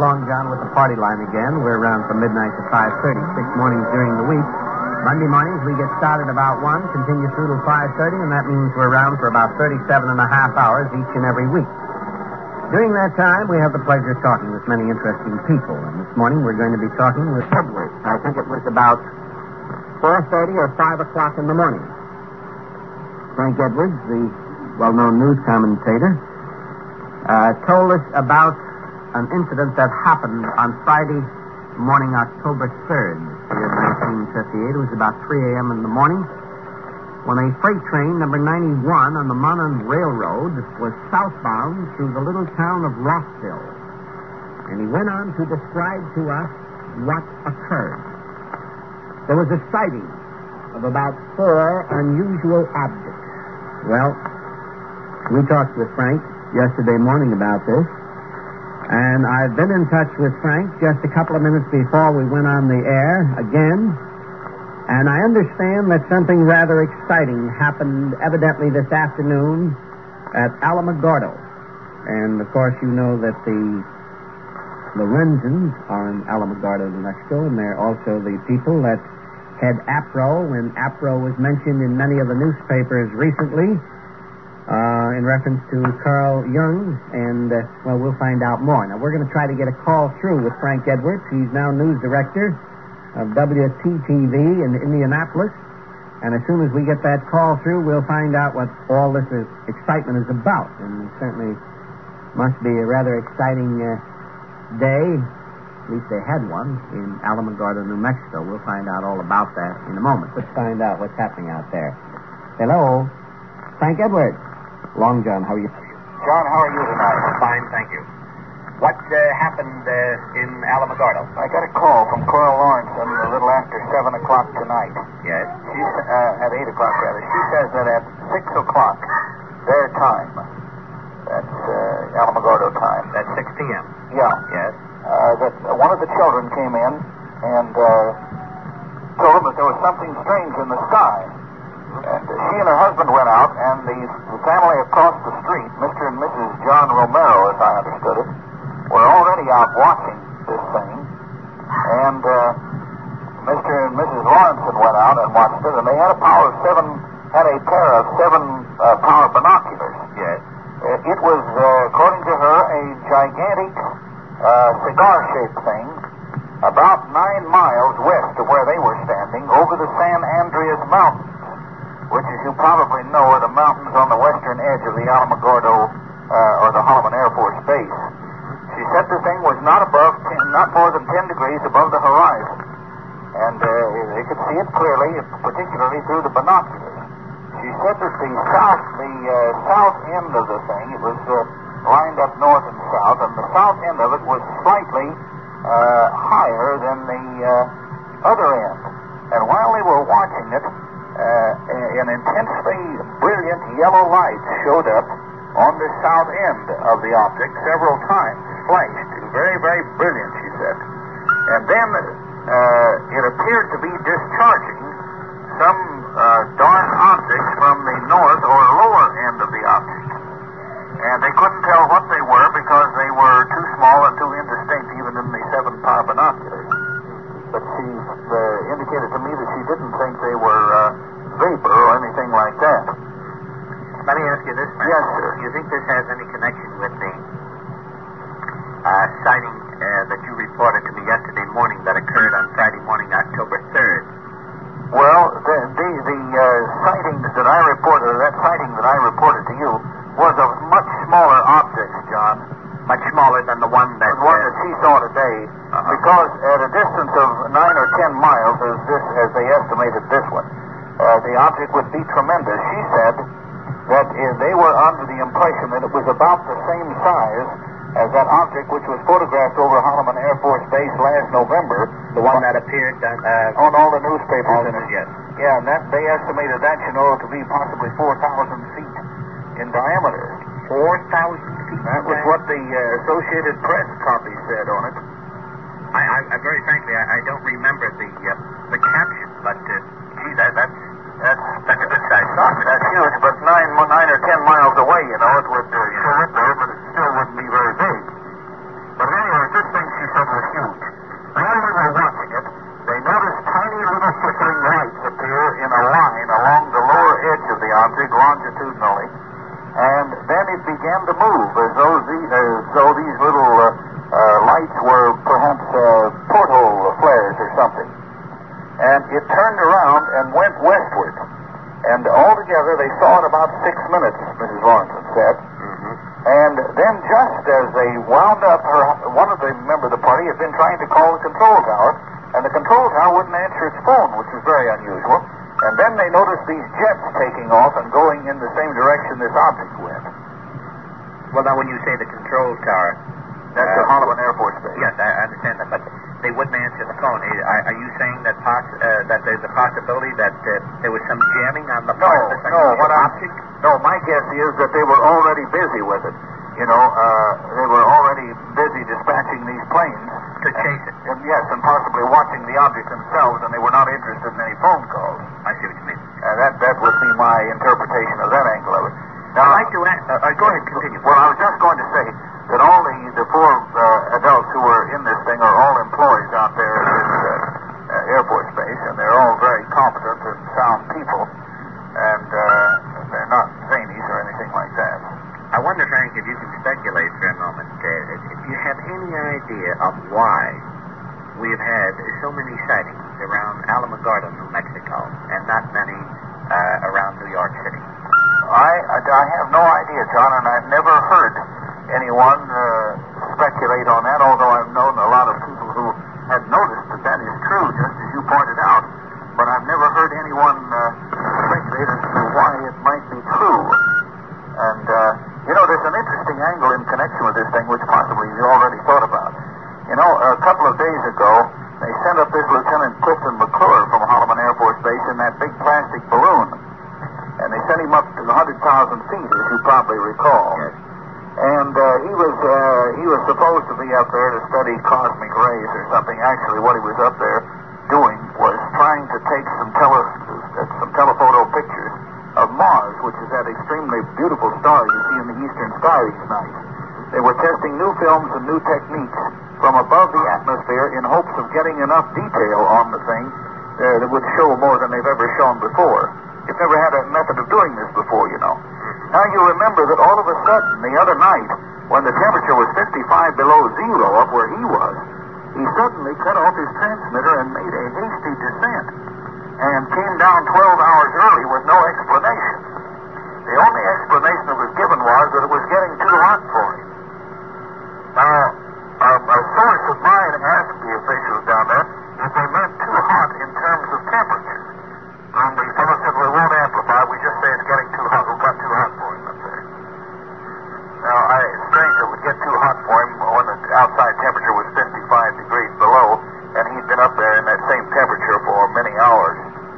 Long John with the party line again. We're around from midnight to 5:30, 6 mornings during the week. Monday mornings we get started about 1, continue through till 5:30, and that means we're around for about 37 and a half hours each and every week. During that time, we have the pleasure of talking with many interesting people. And this morning we're going to be talking with Edwards. I think it was about 4:30 or 5 o'clock in the morning. Frank Edwards, the well-known news commentator, told us about an incident that happened on Friday morning, October 3rd, year 1958. It was about 3 a.m. in the morning when a freight train, number 91, on the Monon Railroad was southbound through the little town of Rossville. And he went on to describe to us what occurred. There was a sighting of about 4 unusual objects. Well, we talked with Frank yesterday morning about this. And I've been in touch with Frank just a couple of minutes before we went on the air again. And I understand that something rather exciting happened evidently this afternoon at Alamogordo. And, of course, you know that the Lorenzens are in Alamogordo, New Mexico, and they're also the people that head APRO, when APRO was mentioned in many of the newspapers recently, in reference to Carl Jung, and, well, we'll find out more. Now, we're going to try to get a call through with Frank Edwards. He's now news director of WTTV in Indianapolis, and as soon as we get that call through, we'll find out what all this excitement is about, and it certainly must be a rather exciting day. At least they had one in Alamogordo, New Mexico. We'll find out all about that in a moment. Let's find out what's happening out there. Hello, Frank Edwards. Long John, how are you? John, how are you tonight? Fine, thank you. What happened in Alamogordo? I got a call from Coral Lawrence a little after 7 o'clock tonight. Yes? She's at 8 o'clock, rather. She says that at 6 o'clock, their time, that's Alamogordo time. That's 6 p.m.? Yeah. Yes? That one of the children came in and told them that there was something strange in the sky. And she and her husband went out, and the family across the street, Mr. and Mrs. John Romero, as I understood it, were already out watching this thing. And Mr. and Mrs. Lawrenson went out and watched it, and they had a pair of 7 power binoculars. Yes. It was, according to her, a gigantic cigar-shaped thing about 9 miles west of where they were standing over the San Andreas Mountains, which, as you probably know, are the mountains on the western edge of the Alamogordo or the Holloman Air Force Base. She said the thing was not more than 10 degrees above the horizon, and they could see it clearly, particularly through the binoculars. She said that the south end of the thing, it was lined up north and south, and the south end of it was slightly higher than the other end. And while they were watching it, an intensely brilliant yellow light showed up on the south end of the object several times, flashed. Very, very brilliant, she said. And then it appeared to be discharging some dark objects from the north or lower end of the object. And they couldn't tell what they were because they were too small and too indistinct even in the 7-power binoculars. But she indicated to me that she didn't think they were vapor or anything like that. Let me ask you this, Frank. Yes, sir. Do you think this has any connection with the sighting that you reported to me yesterday morning that occurred on Friday morning, October 3rd? Well, the sighting that I reported to you was of much smaller objects, John. Much smaller than the one that... The one that she saw today, because at a distance of 9 or 10 miles, as they estimated this one, the object would be tremendous. She said that they were under the impression that it was about the same size as that object which was photographed over Holloman Air Force Base last November. The one that appeared on all the newspapers. Yes. Yeah, and they estimated that, to be possibly 4,000 feet in diameter. 4,000 feet? That was what the Associated Press copy said on it. I very frankly, I don't remember the caption, but gee, that's a good size object. That's huge, but 9 or 10 miles away, it would show up there, but it still wouldn't be very big. But anyway, this thing she longitudinally, and then it began to move as though these little lights were perhaps porthole flares or something. And it turned around and went westward. And altogether they saw it about 6 minutes, Mrs. Lawrence said. Mm-hmm. And then just as they wound up, one of the members of the party had been trying to call the control tower, and the control tower wouldn't answer its phone, which was very unusual. And then they noticed these jets taking off and going in the same direction this object went. Well, now, when you say the control tower... That's the Holloman Air Force Base. Yes, I understand that, but they wouldn't answer the phone. Are you saying that that there's a possibility that there was some jamming on the part of this object? No, my guess is that they were already busy with it. You know, they were already busy dispatching these planes. To chase it? Yes, and possibly watching the object themselves, and they were not interested in any phone calls. I see what you mean. That would be my interpretation of that angle of it. Now, I'd like to ask... go ahead, continue. Well, I was just going to say that all the four adults who were in this thing are all employees out there at this Air Force Base, and they're all very competent and sound people, and they're not zanies or anything like that. I wonder, Frank, if you can speculate for a moment. If you have any idea of why we have had so many sightings around Alamogordo, New Mexico, and not many around New York City. I have no idea, John, and I've never heard anyone speculate on that, although I've known a lot of people who had noticed that is true, just as you pointed out. But I've never heard anyone speculate as to why it might be true. And, there's an interesting angle in connection with this thing, which possibly you already thought about. You know, a couple of days ago, they sent up this Lieutenant Clifton McClure from Holloman Air Force Base in that big plastic balloon. And they sent him up to 100,000 feet, as you probably recall. Yes. And he was supposed to be up there to study cosmic rays or something. Actually, what he was up there doing was trying to take some telephoto pictures of Mars, which is that extremely beautiful star you see in the eastern sky these nights. They were testing new films and new techniques from above the atmosphere in hopes of getting enough detail on the thing that would show more than they've ever shown before. You've never had a method of doing this before, you know. Now you remember that all of a sudden, the other night, when the temperature was 55 below zero up where he was, he suddenly cut off his transmitter and made a hasty descent and came down 12 hours early with no explanation. The only explanation that was given was that it was getting too hot for him. Now, a source of mine asked the officials down there if they meant too hot in terms of temperature. And the fellow said, we won't amplify, we just say it's getting too hot. It got too hot for him up there. Now, it's strange it would get too hot for him when the outside temperature was 55 degrees below, and he'd been up there in that same temperature for many hours.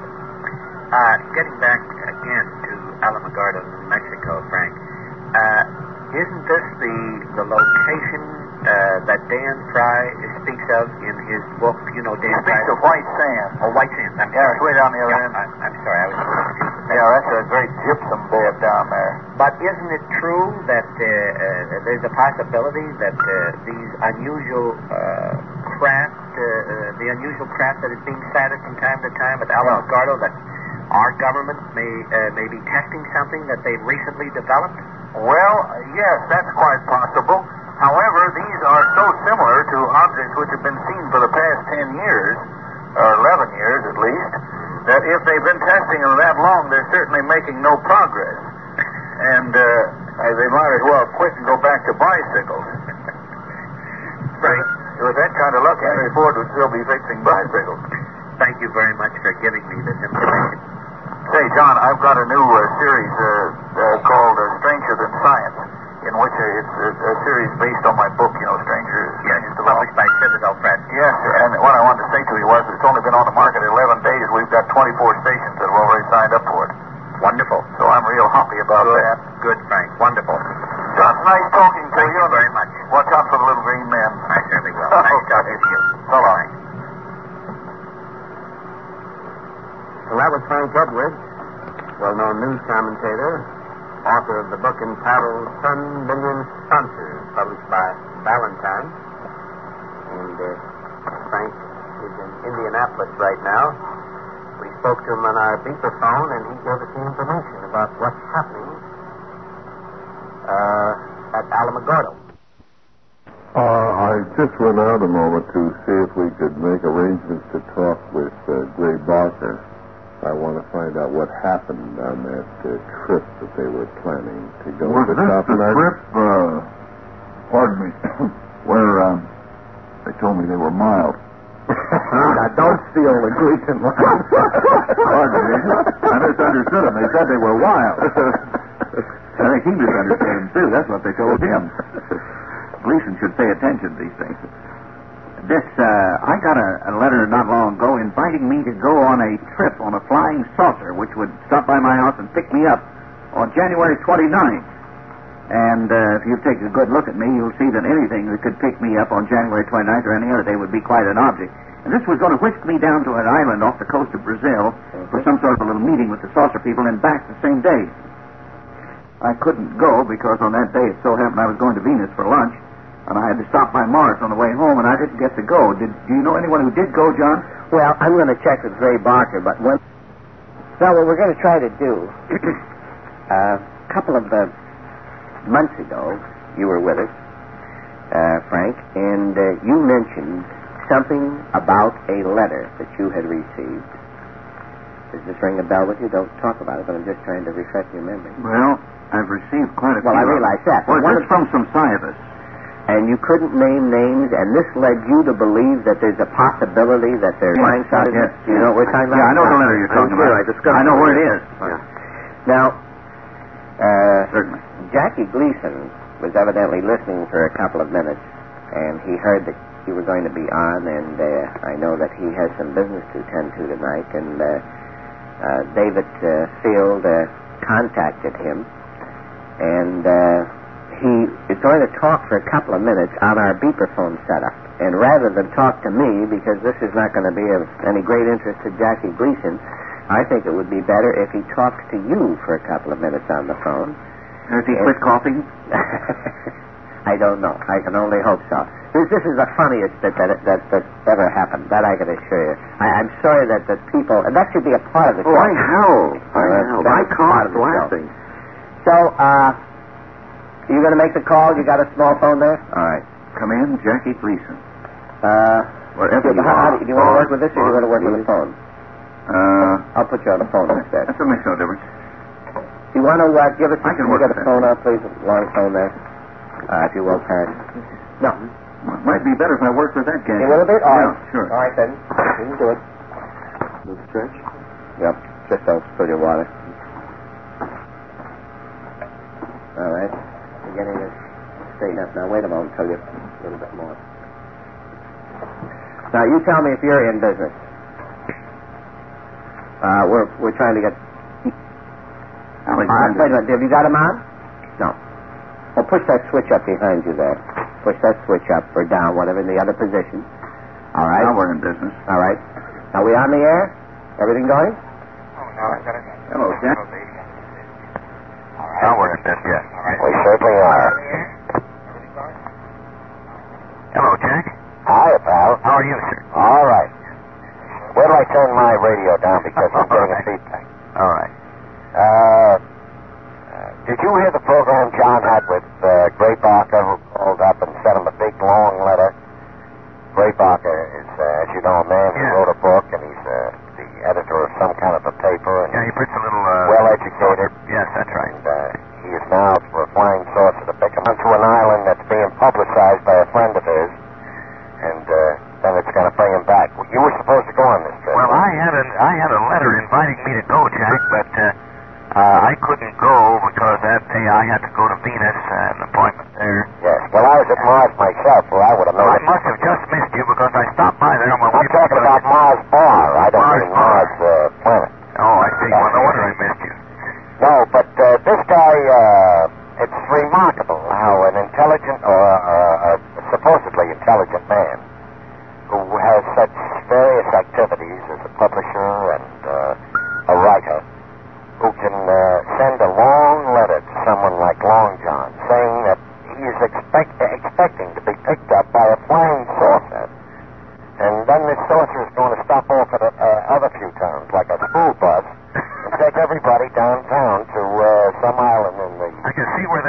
Getting back again to Alamogordo, New Mexico, Frank, isn't this the location that Dan Fry speaks of in his book? You know, Dan Fry. He speaks of White Sand. Oh, White Sand. It's way down the other end. I'm sorry, I was confused. Yeah, that's a great gypsum bed down there. But isn't it true that there's a possibility that these unusual craft, the unusual craft that is being sighted from time to time at Alamogordo, that our government may be testing something that they've recently developed? Well, yes, that's quite possible. However, these are so similar to objects which have been seen for the past 10 years, or 11 years at least, that if they've been testing them that long, they're certainly making no progress. And they might as well quit and go back to bicycles. Frank, with that kind of luck, Henry Ford would still be fixing bicycles. Thank you very much for giving me this information. Say, John, I've got a new series called Stranger Than Science, in which it's a series based on my book, you know, Published by Citadel Press. Yes, sir. And what I wanted to say to you was it's only been on the market 11 days. We've got 24 stations that have already signed up for it. Wonderful. So I'm real happy about that. Good, Frank. Wonderful. John, nice talking to you. Thank you very much. Watch out for the little green men. I certainly will. Nice talking to you. So long. Well, that was Frank Edwards, well-known news commentator, author of the book entitled Sun Million Sponsors, published by Ballantine. And Frank is in Indianapolis right now. We spoke to him on our beeper phone, and he gave us the information about what's happening at Alamogordo. I just went out a moment to see if we could make arrangements to talk with Gray Barker. I want to find out what happened on that trip that they were planning to go Was to this the Copperhead. trip, pardon me, where they told me they were mild? Now, don't steal the Gleason line. Pardon me. I misunderstood them. They said they were wild. I think he misunderstood them, too. That's what they told him. Gleason should pay attention to these things. I got a letter not long ago inviting me to go on a trip on a flying saucer, which would stop by my house and pick me up on January 29th. And if you take a good look at me, you'll see that anything that could pick me up on January 29th or any other day would be quite an object. And this was going to whisk me down to an island off the coast of Brazil for some sort of a little meeting with the saucer people and back the same day. I couldn't go because on that day it so happened I was going to Venus for lunch, and I had to stop by Mars on the way home, and I didn't get to go. Do you know anyone who did go, John? Well, I'm going to check with Gray Barker, but what we're going to try to do, a couple of months ago, you were with us, Frank, and you mentioned something about a letter that you had received. Does this ring a bell with you? Don't talk about it, but I'm just trying to refresh your memory. Well, I've received quite a few. Well, I realize that. Well, just from some scientists. And you couldn't name names, and this led you to believe that there's a possibility that they're flying saucers? Yes. Do you know what we're talking about? Yeah, I know the letter you're talking about. I know where it is. Yeah. Now, Certainly. Jackie Gleason was evidently listening for a couple of minutes, and he heard that you were going to be on, and I know that he has some business to attend to tonight, and David Field contacted him, and he is going to talk for a couple of minutes on our beeper phone setup. And rather than talk to me, because this is not going to be of any great interest to Jackie Gleason, I think it would be better if he talks to you for a couple of minutes on the phone. Has he quit coughing? I don't know. I can only hope so. This is the funniest that ever happened. That I can assure you. I'm sorry that the people... And that should be a part of the show. I howled. I coughed laughing. So, you going to make the call? You got a small phone there? All right. Come in, Jackie Gleason. Wherever you are. Do you want to work with this, or do you want to work with the phone? I'll put you on the phone instead. That makes no difference. Do you want to give us... I can you work got with a phone out, please? A long phone there. If you will, Pat. No. Might be better if I worked with that guy. A little bit? All right. Yeah, sure. All right, then. You can do it. The stretch? Yep. Just don't spill your water. All right. We're getting this straightened up. Now, wait a moment. I'll tell you a little bit more. Now, you tell me if you're in business. We're trying to get... wait a minute. Have you got him on? No. Well, push that switch up behind you there. Push that switch up or down, whatever, in the other position. All right. Now we're in business. All right. Are we on the air? Everything going? Hello, Jack. Now we're in business, yes. We certainly are. Hello, Jack. Hi, pal. How are you, sir? All right. Where do I turn my radio down because I'm getting a feedback? All right. Did you hear the program John had with Gray Barker, who called up and sent him a big, long letter? Gray Barker is, as you know, a man who wrote a book, and he's the editor of some kind of a paper. And Yeah, he puts a little... well-educated. Yes, that's right. And he is now for a flying saucer to pick him onto an island that's being publicized by a friend of his, and then it's going to bring him back. You were supposed to go on this trip. Well, I had a letter inviting me to go, Jack, but I couldn't go because that day I had to go to Venus, an appointment there. Yes. Well, I was at Mars myself, where I would have known. I must have just missed you because I stopped by there on my way. I'm talking about Mars Bar. I don't mean Mars planet. Oh, I see. Well, no wonder I missed you. No, but this guy, it's remarkable how an intelligent, or a supposedly intelligent man, who has such various activities as a publisher and a writer, who can send a long letter to someone like Long John saying that he is expecting to be picked up by a flying saucer, and then this saucer is going to stop off at other few towns, like a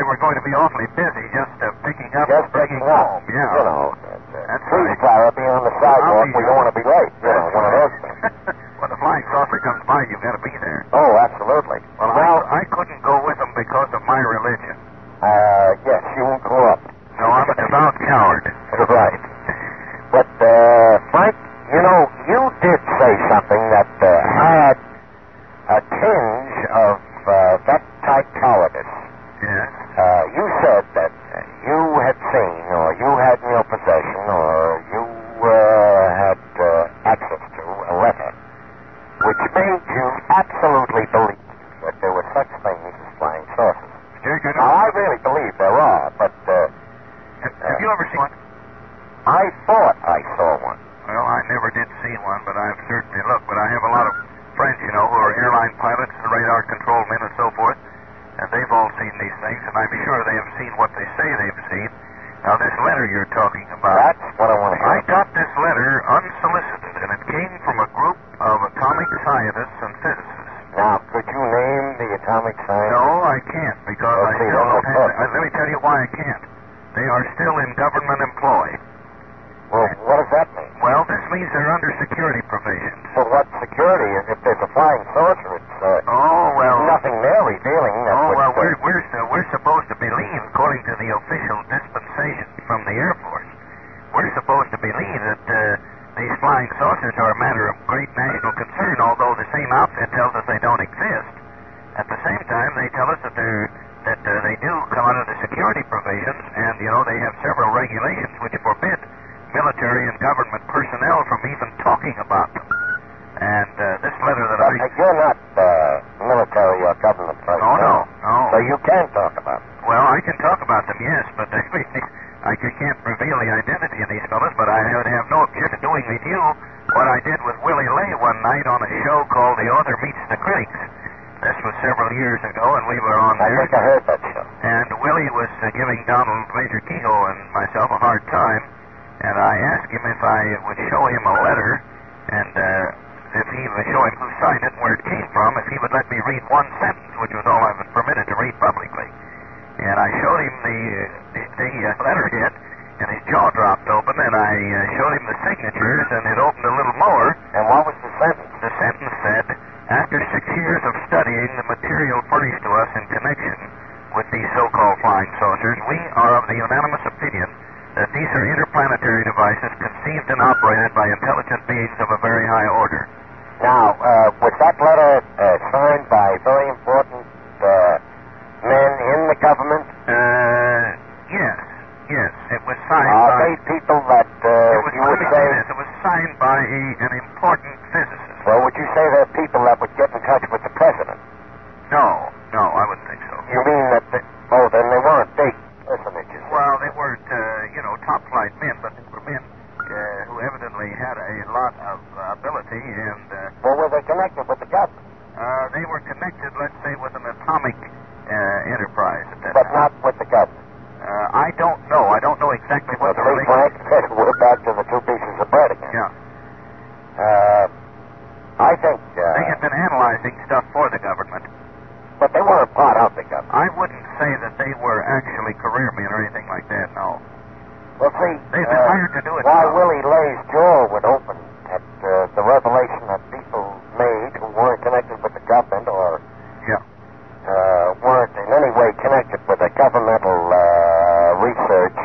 were going to be awfully busy just picking up Just and bringing picking up. home. Yeah. You know. That's Please right. try being on the sidewalk. We don't want to be late. You know, one of those things. When the flying saucer comes by, you've got to be there. Oh, absolutely. Well, I couldn't go with them because of my religion. Yes, you won't grow up. No, I'm a devout coward. Right. But, Frank, you know, you did say something that had a tinge of that type cowardice. Yes. You said that you had seen, or you had in your possession, or you had access to a letter which made you absolutely believe that there were such things as flying saucers. Jake, I Now, I really believe there are, but have you ever seen one? I thought I saw one. Well, I never did see one, but I've certainly looked. But I have a lot of friends, you know, who are airline pilots and radar control men and so forth, and they've all seen these things, and I'm sure they have seen what they say they've seen. Now, this letter you're talking about, That's what I want to hear. I got this letter unsolicited, and it came from a group of atomic scientists and physicists. Now, could you name the atomic scientists? No, I can't, because Let's see, still that's have, okay. let me tell you why I can't. They are still in government employ. Well, what does that mean? Well, this means they're under security provisions. For what security? If there's a flying saucer, it's Oh, well. nothing there revealing that Oh, would... well, we're supposed to believe, according to the official dispensation from the Air Force, we're supposed to believe that these flying saucers are a matter of great national concern, although the same outfit tells us they don't exist. At the same time, they tell us that they do come under the security provisions, and, you know, they have several regulations which forbid military and government personnel from even talking about them. And this letter that I... You're not military or government personnel. No. So you can talk about it. Well, I can talk about them, yes, but I can't reveal the identity of these fellows, but I would have no objection to doing with you what I did with Willie Lay one night on a show called The Author Meets the Critics. This was several years ago, and we were on I there. think I heard that show. And Willie was giving Donald Major Kehoe and myself a hard time, and I asked him if I would show him a letter, and if he would show him who signed it and where it came from, if he would let me read one sentence, which was all I've been permitted to read publicly. And I showed him the letterhead, and his jaw dropped open, and I showed him the signatures, and it opened a little more. And what was the sentence? The sentence said, after 6 years of studying the material furnished to us in connection with these so-called flying saucers, we are of the unanimous opinion that these are interplanetary devices conceived and operated by intelligent beings of a very high order. Now, was that letter signed by very important men in the government? Yes, it was signed Are by... they people that you would say... It was signed by an important physicist. Well, would you say they're people that would get in touch with the president? No, I wouldn't think so. You mean that... then they weren't big personages. Well, they weren't, top-flight men, but they were men who evidently had a lot of ability, and... Well, were they connected with the government? They were connected, let's say, with an atomic enterprise at that But time. not with the government. I don't know. I don't know exactly what the relationship... Frank, we're back to the two pieces of bread again. Yeah. I think... They had been analyzing stuff for the government. But they weren't part of the government. I wouldn't say that they were actually career men or anything like that, no. Well, see, They've been hired to do it. while Willie Lay's jaw would open at the revelation that people made who weren't connected with the government or weren't in any way connected with the governmental research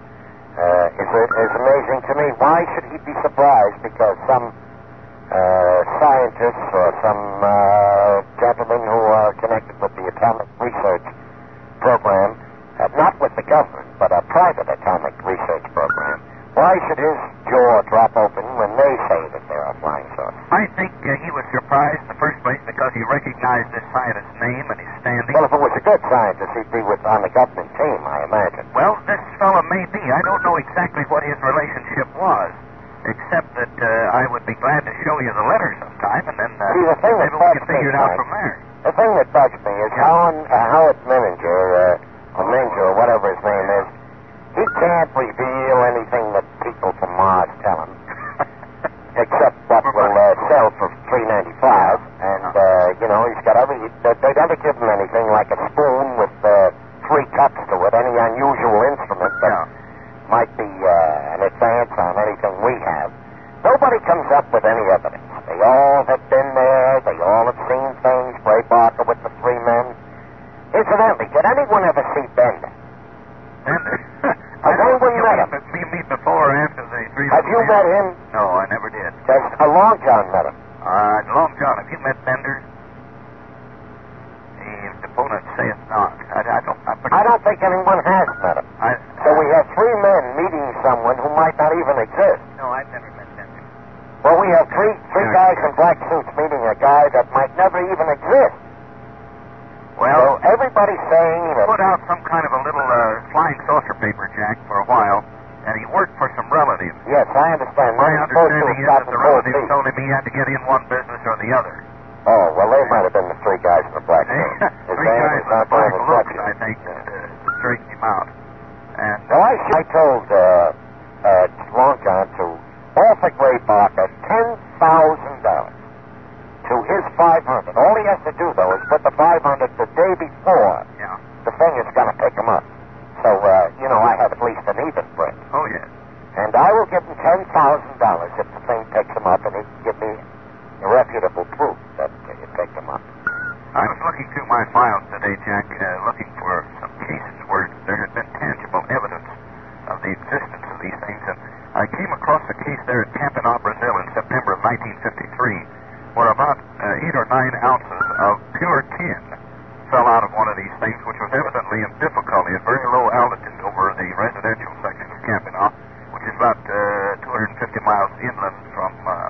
is amazing to me. Why should he be surprised because some scientists or some gentlemen who are connected with the atomic research program, not with the government, but a private atomic research program, why should his jaw drop open when they say that there are flying saucers? I think he was surprised in the first place because he recognized this scientist's name and his standing. Well, if it was a good scientist, he'd be on the government team, I imagine. Well, this fellow may be. I don't know exactly what his relationship was, except that I would be glad to show you the letter sometime, and then See, the thing maybe that we bugs can figure me, it out Frank, from there. The thing that bugs me is Howard Menninger, or Menger, or whatever his name is, he can't reveal anything that people from Mars tell him, except what will sell for $3.95. And he's got they never give him anything like a spoon with 3 cups to it, any unusual instrument that might be an advance on anything we have. Nobody comes up with any evidence. They all have been there. They all have seen things. Ray Barker with the three men. Incidentally, did anyone ever see Bender? Bender? Has anyone met him? You mean before or after the three? Have you met him? No, I never did. Does Long John met him? Long John, have you met Bender? The opponent saith not. I don't think anyone has met him. So we have three men meeting someone who might not even exist. No, I've never met Bender. Well, we have three guys in black suits meeting a guy that might never even exist. Well, so everybody's saying that... Put out some kind of a little flying saucer paper, Jack, for a while, and he worked for some relatives. Yes, I understand. My understanding is that the relatives told him he had to get in one business or the other. Oh, well, they might have been the three guys in the black suit. Three guys in black looks, I think, straightened him out. And well, I told Long John to offer Gray Barker $10,000 to his $500. All he has to do, though, is put the $500 the day before the thing is going to pick him up. So, I have at least an even break. Oh, yes. And I will give him $10,000 if the thing picks him up, and he can give me irrefutable proof that it picked him up. I was looking through my files today, Jack, looking for some cases where there had been tangible evidence of the existence of these things, and I came across a case there at Campinal, Brazil in September of 1953, where about 8 or 9 ounces of pure tin fell out of one of these things, which was evidently in difficulty at very low altitude over the residential section of Campinal, which is about 250 miles inland from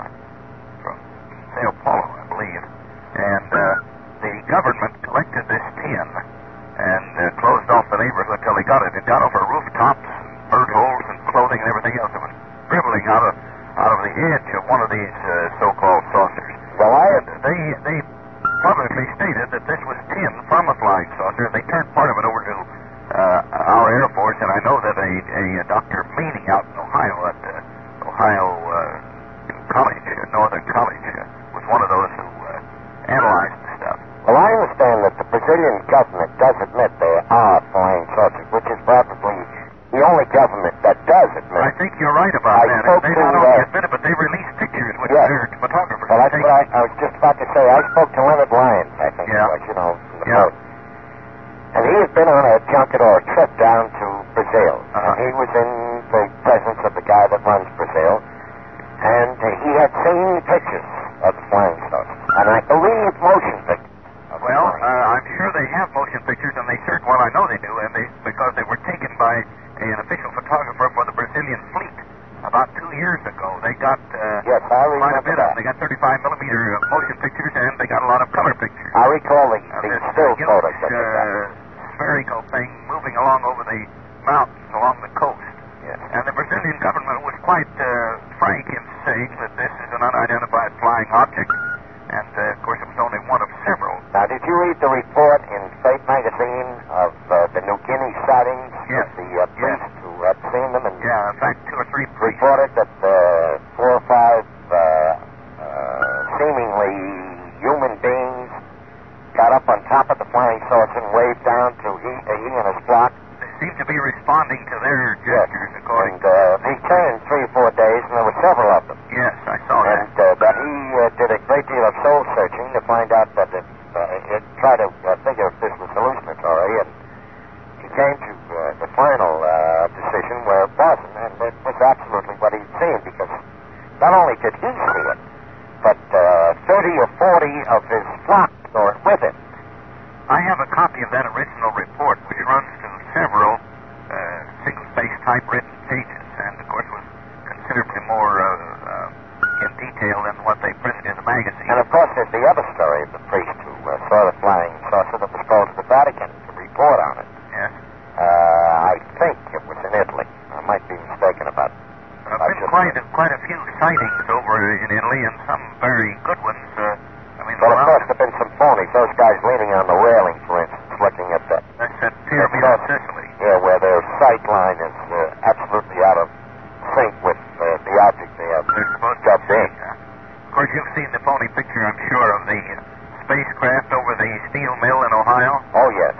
Sao Paulo, I believe. And the government collected this tin and closed off the neighborhood till they got it. It got over rooftops, bird holes, and clothing and everything else. It was dribbling out of the edge of one of these so-called saucers. Well, they publicly stated that this was tin from a flying saucer. They turned part of it over to our Air Force, and I know that a Dr. Meany out in Ohio at Ohio College, Northern College, was one of those who analyzed the stuff. Well, I understand that the Brazilian government does admit there are flying saucers, which is probably the only government that does admit it. I think you're right about that. They not only admit it, but they release pictures with their photographers. Well, that's what I was just about to say. I spoke to Leonard Lyons, I think, from the boat. And he had been on a junket or a trip down to Brazil. And he was in the presence of the guy that runs Brazil. And he had seen pictures of the flying saucers. And I believe motion pictures. Well, I'm sure they have motion pictures, and they well, I know they do, and because they were taken by an official photographer for the Brazilian fleet about 2 years ago. They got quite a bit of them. They got 35 millimeter motion pictures, and they got a lot of color pictures. I recall the still photos of spherical thing moving along over the mountains along the coast. Yes. And the Brazilian government was quite frank in saying that this is an unidentified flying object. And, of course, it was only one of several. Now, did you read the report in Fate magazine of the New Guinea sightings? Yes. Of the priests who had seen them? And in fact, 2 or 3 priests reported that 4 or 5 seemingly human beings got up on top of the flying saucer and waved down to he and his flock. They seemed to be responding to their gestures, according to... He returned 3 or 4 days, and there were several of them. Yes, I saw that. And that he did a great deal of soul searching to find out that it tried to figure if this was hallucinatory, and he came to the final decision where it wasn't, and it was absolutely what he'd seen, because not only did he see it, but 30 or 40 of his flock saw it with him. I have a copy of that original report, which runs to several single-space typewritten pages, and of course was considerably more in detail than what they printed in the magazine. And of course there's the other story of the priest who saw the flying saucer that was called to the Vatican to report on it. Yes. I think it was in Italy. I might be mistaken about it. There have been quite a few sightings over in Italy, and some very good ones. Well, of course, there have been some phonies. Those guys leaning on the railing, for instance, looking at that. That's that pyramid of Sicily. Yeah, where their sight line is absolutely out of sync with the object they have. They're supposed to see. Of course, you've seen the phony picture, I'm sure, of the spacecraft over the steel mill in Ohio. Oh, yes, yes.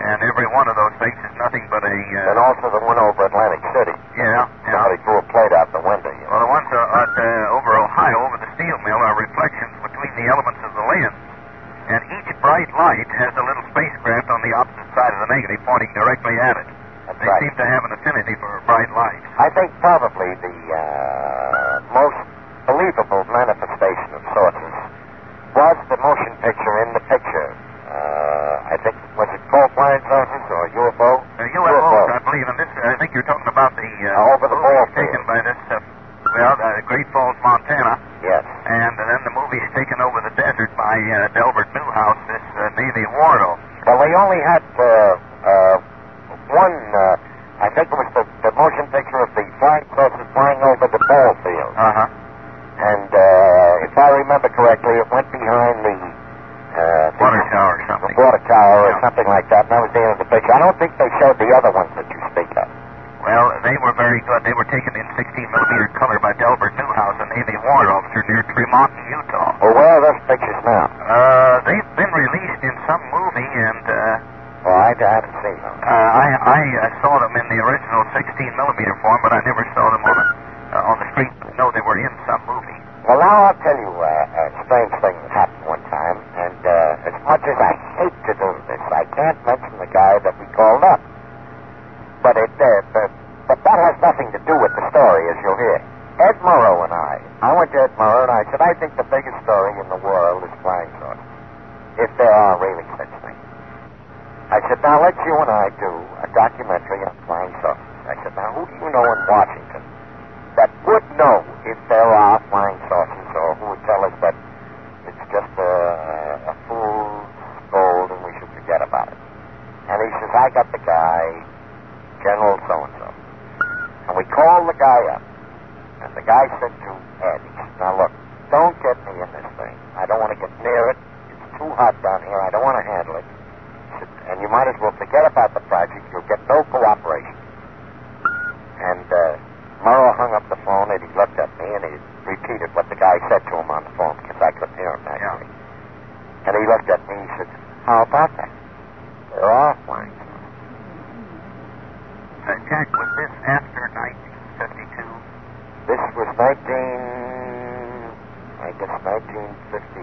And every one of those things is nothing but a... And also the one over Atlantic City. Yeah. Somebody threw a plate out the window. You know. Well, the ones over Ohio, over the steel mill, are reflections between the elements of the lens. And each bright light has a little spacecraft on the opposite side of the negative pointing directly at it. That's They right. seem to have an affinity for bright light. I think probably the most believable manifestation of sources was the motion picture in the picture. I think, was it called flying saucers or UFO? UFOs, I believe. And this, I think you're talking about the Over the ball taken field. by this, Great Falls, Montana. Yes. And then the movie's taken over the desert by Delbert Newhouse, this Navy Wardle. Well, they only had one, I think it was the motion picture of the flying saucers flying over the ball field. Uh-huh. And if I remember correctly, it went behind the Water tower or something. the water tower or Yeah. something like that, and that was the end of the picture. I don't think they showed the other ones that you speak of. Well, they were very good. They were taken in 16mm color by Delbert Newhouse, a Navy warrant officer near Tremont, Utah. Well, where are those pictures now? They've been released in some movie, and Well, I haven't seen them. I saw them in the original 16mm form, but I never saw them on the street. No, they were in some movie. Well, now I'll tell you a strange thing that happened one time, and as much as I hate to do this, I can't mention the guy that we called up. But but that has nothing to do with the story, as you'll hear. Ed Murrow and I went to Ed Murrow and I said, I think the biggest story in the world is flying saucers, if there are really such things. I said, now let's you and I do a documentary on flying saucers. I said, now who do you know in Washington that would know if there are flying saucers, or who would tell us that it's just a fool's gold and we should forget about it? And he says, I got the guy, General so-and-so. And we called the guy up. And the guy said to Ed, he said, now look, don't get me in this thing. I don't want to get near it. It's too hot down here. I don't want to handle it. He said, and you might as well forget about the project. You'll get no cooperation. And Murrow hung up the phone and he looked at me and he repeated what the guy said to him on the phone because I couldn't hear him naturally. Yeah. And he looked at me and he said, how about that? There are flying saucers. Jack, was this after 1952? This was 1956,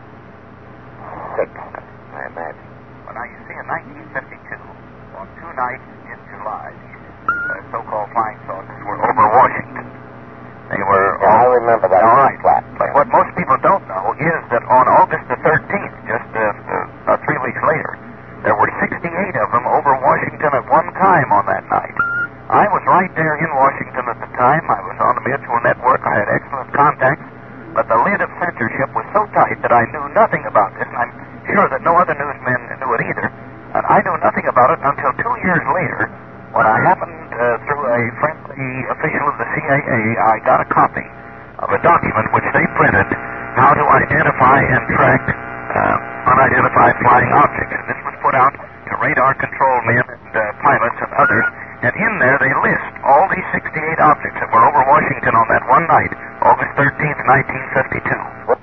I imagine. Well, now you see, in 1952, on 2 nights in July, these so-called flying saucers were over Washington. They were... I remember that. All right. Flat. But what most people don't know is that on August the 13th, just 3 weeks later, there were 68 of them over Washington at one time on that night. I was right there in Washington at the time. I was on the Mutual Network. I had excellent contacts. But the lid of censorship was so tight that I knew nothing about this, and I'm sure that no other newsmen knew it either. And I knew nothing about it until 2 years later, when I happened, through a friendly official of the CIA, I got a copy of a document which they printed, how to identify and track unidentified flying objects. And this was put out to radar control men and pilots and others. And in there they list all these 68 objects that were over Washington on that one night, August 13th, 1952.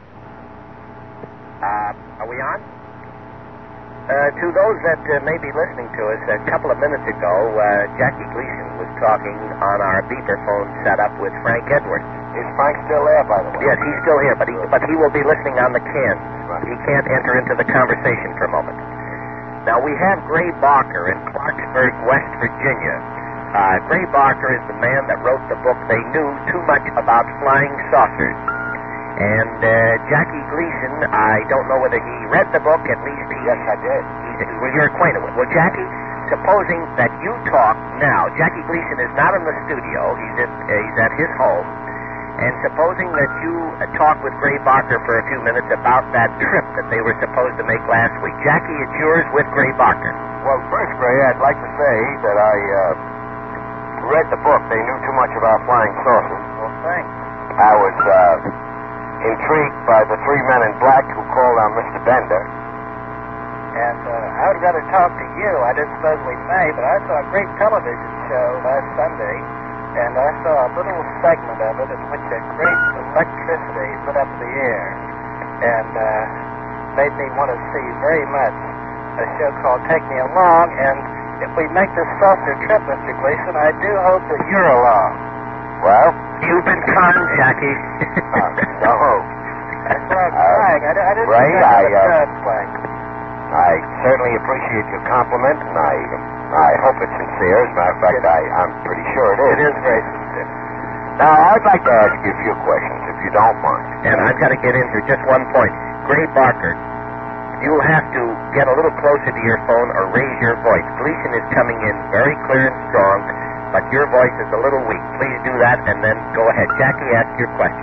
Are we on? To those that may be listening to us, a couple of minutes ago, Jackie Gleason was talking on our beeper phone setup with Frank Edwards. Is Frank still there, by the way? Yes, he's still here, but he will be listening on the can. Right. He can't enter into the conversation for a moment. Now, we have Gray Barker in Clarksburg, West Virginia. Gray Barker is the man that wrote the book, They Knew Too Much About Flying Saucers. And Jackie Gleason, I don't know whether he read the book, at least Yes, I did. Well, you're acquainted with it. Well, Jackie, supposing that you talk now, Jackie Gleason is not in the studio, he's at his home, and supposing that you talk with Gray Barker for a few minutes about that trip that they were supposed to make last week. Jackie, it's yours with Gray Barker. Well, first, Gray, I'd like to say that I read the book, They Knew Too Much About Flying Saucers. Well, thanks. I was intrigued by the 3 men in black who called on Mr. Bender. And I would rather talk to you. I didn't suppose we may, but I saw a great television show last Sunday, and I saw a little segment of it in which a great electricity lit up the air, and made me want to see very much a show called Take Me Along, and if we make this saucer trip, Mr. Gleason, I do hope that you're along. Well, You've been kind, Jackie. no. That's what I'm saying. I didn't Ray, think I was playing. I certainly appreciate your compliment, and I hope it's sincere. As a matter of fact, I'm pretty sure it is. It is very sincere. Now, I'd like to ask you a few questions, if you don't mind. And I've got to get into just one point. Gray Barker, you'll have to get a little closer to your phone or raise your voice. Gleason is coming in very clear and strong, but your voice is a little weak. Please do that, and then go ahead. Jackie, ask your question.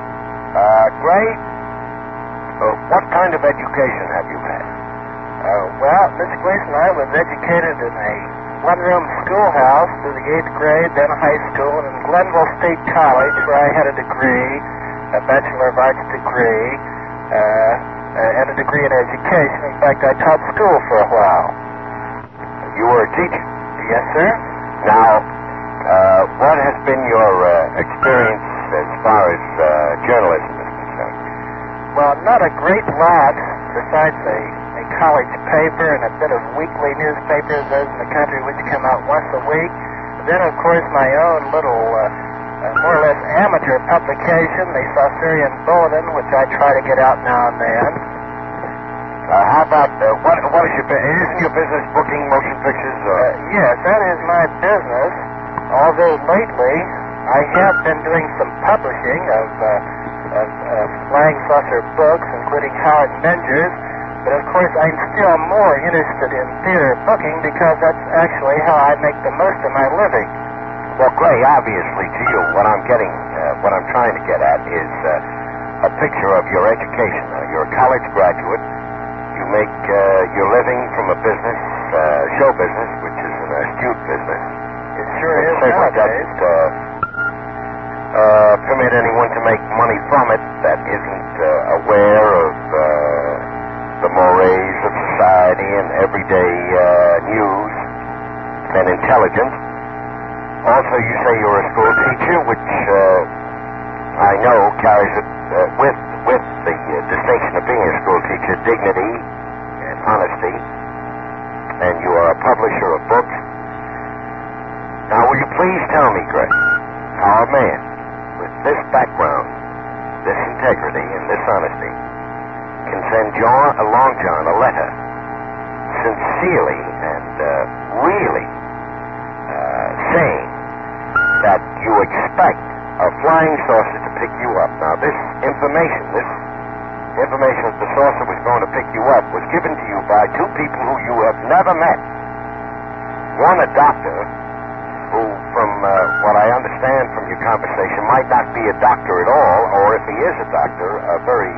Gray, what kind of education have you had? Well, Mr. Gleason, I was educated in a one-room schoolhouse through the 8th grade, then high school, and in Glenville State College, where I had a degree, a Bachelor of Arts degree, and a degree in education. In fact, I taught school for a while. You were a teacher? Yes, sir. Now, what has been your experience as far as journalism is concerned? Well, not a great lot, besides a college paper and a bit of weekly newspapers, those in the country which come out once a week. Then, of course, my own little, more or less amateur publication, the Saucerian Bulletin, which I try to get out now and then. How about, what is isn't your business booking motion pictures? Yes, that is my business, although lately I have been doing some publishing of flying saucer books, including Howard Menger's. But of course, I'm still more interested in theater booking because that's actually how I make the most of my living. Well, Gray, obviously to you, what I'm trying to get at is a picture of your education. Now, you're a college graduate. You make your living from a business, show business, which is an astute business. It sure is nowadays. Doesn't permit anyone to make money from it that isn't aware of the mores of society and everyday news and intelligence. Also, you say you're a school teacher, which I know carries it with the distinction of being a school teacher, dignity and honesty. And you are a publisher of books. Now, will you please tell me, Gray, how a man with this background, this integrity, and this honesty can send Long John a letter sincerely and really saying that you expect a flying saucer to pick you up. Now, this information that the saucer was going to pick you up was given to you by two people who you have never met. One, a doctor, who, from what I understand from your conversation, might not be a doctor at all, or if he is a doctor, a very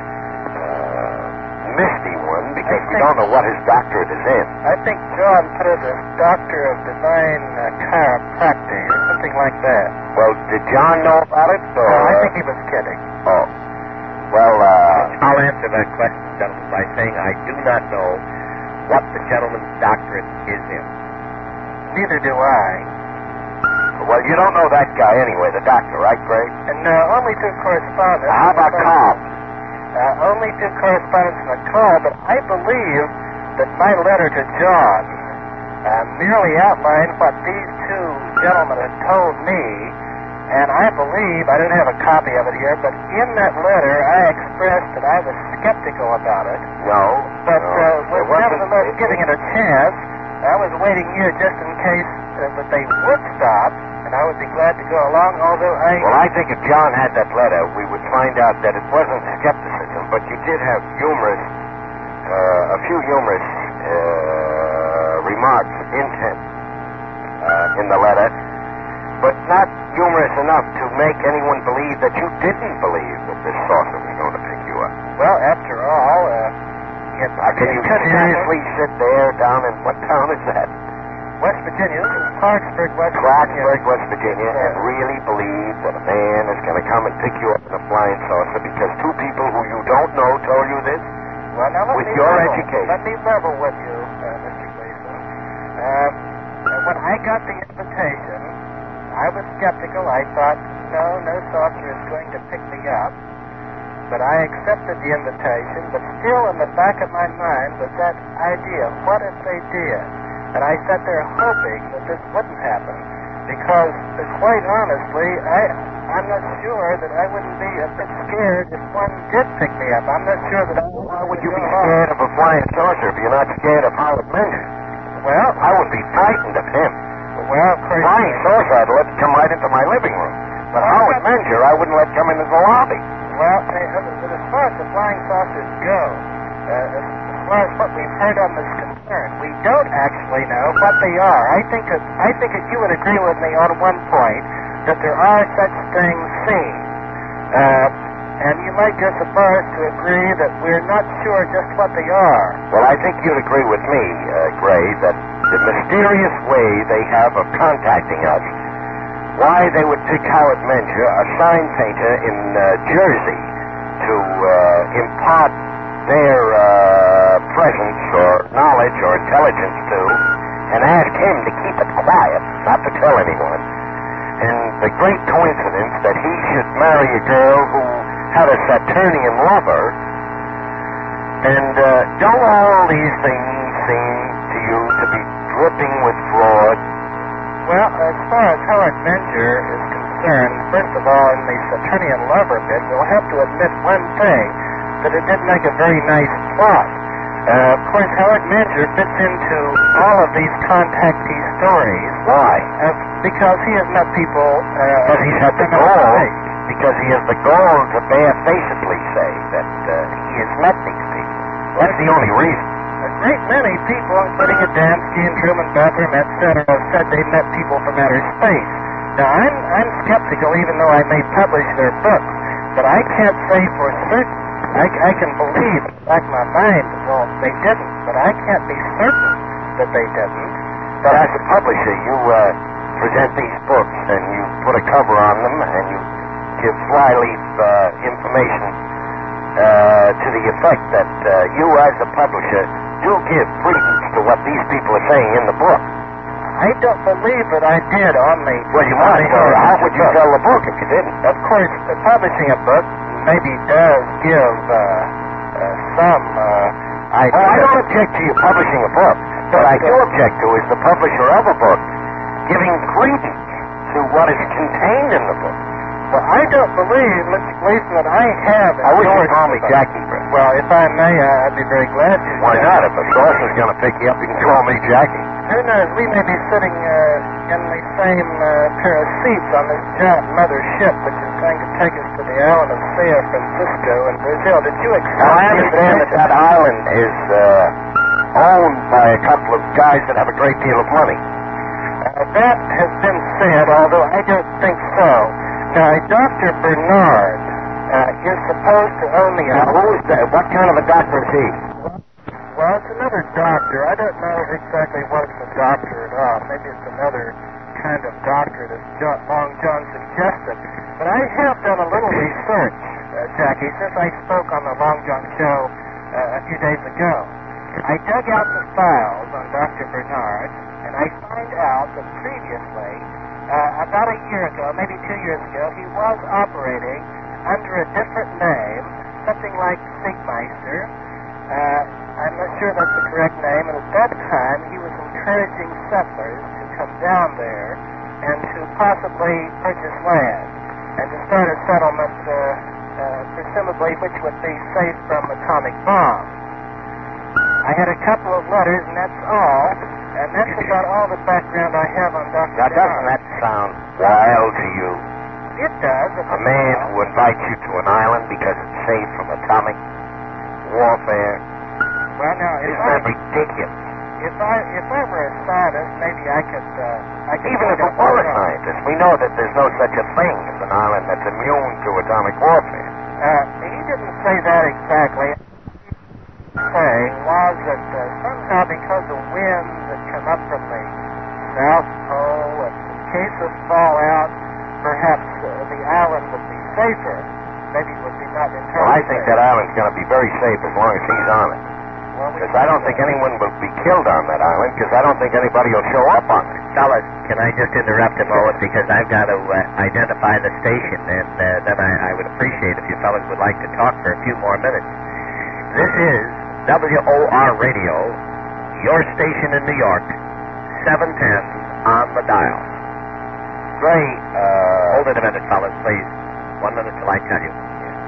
misty one, because we don't know what his doctorate is in. I think John put it as Doctor of Divine Chiropractic or something like that. Well, did John know about it? Or, No, I think he was kidding. Oh. Well, I'll answer that question, gentlemen, by saying I do not know what the gentleman's doctorate is in. Neither do I. well, you don't know that guy anyway, the doctor, right, Gray? And only through correspondence. How about Cobb? Only through correspondence and a call, but I believe that my letter to John merely outlined what these two gentlemen had told me, and I believe, I don't have a copy of it here, but in that letter I expressed that I was skeptical about it. No. But was nevertheless giving it a chance. I was waiting here just in case that they would stop, and I would be glad to go along, although Well, I think if John had that letter, we would find out that it wasn't skepticism, but you did have a few humorous remarks in the letter, but not humorous enough to make anyone believe that you didn't believe that this saucer was going to pick you up. Well, after all, can you seriously sit there down in, what town is that? West Virginia. This is Clarksburg, West Virginia, and really believe that a man is going to come and pick you up in a flying saucer because two people who you don't know told you this? Well, now with your education. Let me level with you, Mr. Gleason. When I got the invitation, I was skeptical. I thought, no saucer is going to pick me up. but I accepted the invitation, but still in the back of my mind was that idea, what if they did? And I sat there hoping that this wouldn't happen, because quite honestly, I'm not sure that I wouldn't be a bit scared if one did pick me up. I'm not sure that I would. Why would you be scared of a flying saucer if you're not scared of Howard Menger? Well, I would be frightened of him. well, of course. Flying saucer, I'd let come right into my living room. But Howard Menger, I wouldn't let come into the lobby. Well, as far as the flying saucers go, as far as what we've heard on this concern, we don't actually know what they are. I think that you would agree with me on one point, that there are such things seen. And you might go so far as to agree that we're not sure just what they are. Well, I think you'd agree with me, Gray, that the mysterious way they have of contacting us, why they would pick Howard Menger, a sign painter in Jersey, to impart their presence or knowledge or intelligence to, and ask him to keep it quiet, not to tell anyone. And the great coincidence that he should marry a girl who had a Saturnian lover, and don't all these things seem to you to be dripping with fraud? Well, as far as Howard Menger is concerned, first of all, in the Saturnian lover bit, we'll have to admit one thing, that it didn't make a very nice plot. Of course, Howard Menger fits into all of these contactee stories. Why? Because he has met people... Because he's had the goal. Because he has the goal to barefacedly say that he has met these people. That's the only reason. A great many people, including Adamski and Truman Bethlehem, etc., have said they met people from outer space. Now, I'm skeptical, even though I may publish their books, but I can't say for certain. I can believe in the back of my mind, well, they didn't, but I can't be certain that they didn't. But as a publisher, you present these books and you put a cover on them and you give flyleaf information to the effect that you, as a publisher, do give credence to what these people are saying in the book. I don't believe that I did on the... Well, you might. How would you sell the book if you didn't? Of course, publishing a book maybe does give some idea. Well, I don't object to you publishing a book. What I do object to is the publisher of a book giving credence to what is contained in the book. Well, I don't believe, Mr. Gleason, that I have... I wish you'd call me Jackie, Brett. Well, if I may, I'd be very glad to. Why not? If a saucer's going to pick you up, you can call me Jackie. Who knows? We may be sitting in the same pair of seats on this giant mother ship, which is going to take us to the island of Sao Francisco in Brazil. Did you accept... Now, I understand that island is owned by a couple of guys that have a great deal of money. That has been said, although I don't think so. Now, Dr. Bernard is supposed to own the island. Now, who's that? What kind of a doctor is he? Well, it's another doctor. I don't know exactly what it's a doctor at all. Maybe it's another kind of doctor that Long John suggested. But I have done a little research, Jackie, since I spoke on the Long John show a few days ago. I dug out the files on Dr. Bernard, and I find out that previously, about a year ago, maybe 2 years ago, he was operating under a different name, something like Sigmeister. I'm not sure that's the correct name, and at that time he was encouraging settlers to come down there and to possibly purchase land and to start a settlement, presumably which would be safe from atomic bombs. I had a couple of letters, and that's all, and that's about all the background I have on Dr. Now, doesn't that sound wild to you? It does. A man who invites you to an island because it's safe from atomic warfare. Well, now, Isn't that ridiculous? If I were a scientist, maybe I could Even if it were a scientist, we know that there's no such a thing as an island that's immune to atomic warfare. He didn't say that exactly. Saying was that somehow because of winds that come up from the South Pole, and in case of fallout, perhaps the island would be safer. Maybe it would be not entirely Well, I think safe. that island's going to be very safe as long as he's on it. Well, Because I don't think anyone will be killed on that island, because I don't think anybody will show up on it. Fellas, can I just interrupt a moment because I've got to identify the station, and then I would appreciate if you fellas would like to talk for a few more minutes. This is WOR Radio, your station in New York, 710 on the dial. Gray, Hold it a minute, fellas, please. 1 minute till I tell you.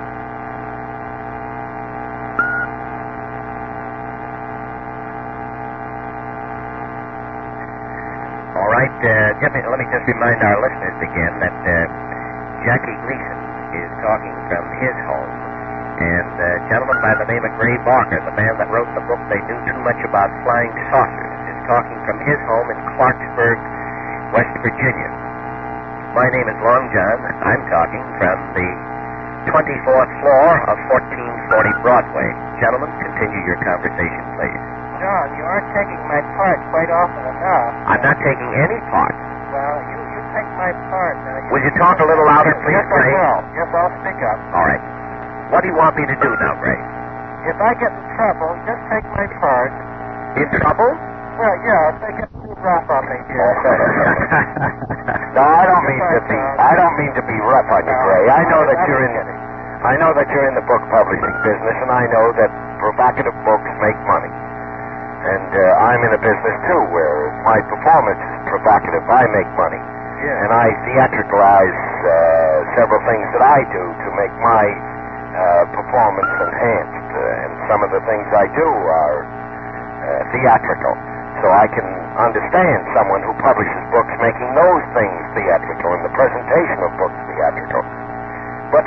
All right, let me just remind our listeners again that Jackie Gleason is talking from his home, and a gentleman by the name of Gray Barker, the man that wrote the book They Knew Too Much About Flying Saucers, is talking from his home in Clarksburg, West Virginia. My name is Long John. I'm talking from the 24th floor of 1440 Broadway. Gentlemen, continue your conversation, please. John, you aren't taking my part quite often enough. I'm not taking any part. Well, you take my part. Will you talk a little louder, please, Yes, I Gray? will. Yes, I'll speak up. All right. What do you want me to do now, Gray? If I get in trouble, just take my part. In trouble? Well, yeah, if they get too rough on me, dear. No, I don't mean to be rough on you, Gray. I know that you're in the book publishing business, and I know that provocative books make money. And I'm in a business too, where my performance is provocative. I make money, and I theatricalize several things that I do to make my performance enhanced. And some of the things I do are theatrical. So I can understand someone who publishes books making those things theatrical and the presentation of books theatrical. But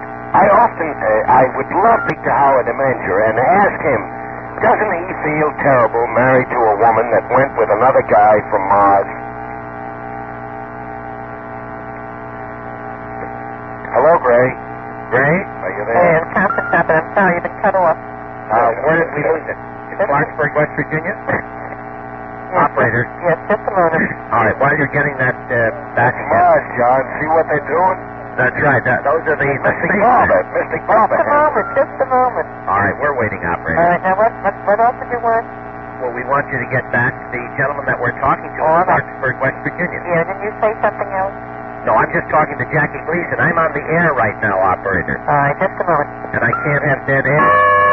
I would love to speak to Howard Demanger and ask him, doesn't he feel terrible married to a woman that went with another guy from Mars? Hello, Gray. Gray, are you there? Hey, I'm conference up, and I'm sorry you've been cut off. Where did we lose it? In Clarksburg, West Virginia? Operator. Yes, just a moment. All right, while you're getting that back again. Mars, John. See what they're doing? That's right. Those are the Mystic space- Bobbitt. Mystic Bobbitt. Just a moment. All right, we're waiting, All operator. right, now what else did you want? Well, we want you to get back the gentleman that we're talking to Oh, in Clarksburg, West Virginia. Yeah, didn't you say something else? No, I'm just talking to Jackie Gleason. I'm on the air right now, operator. All right, just a moment. And I can't have dead air.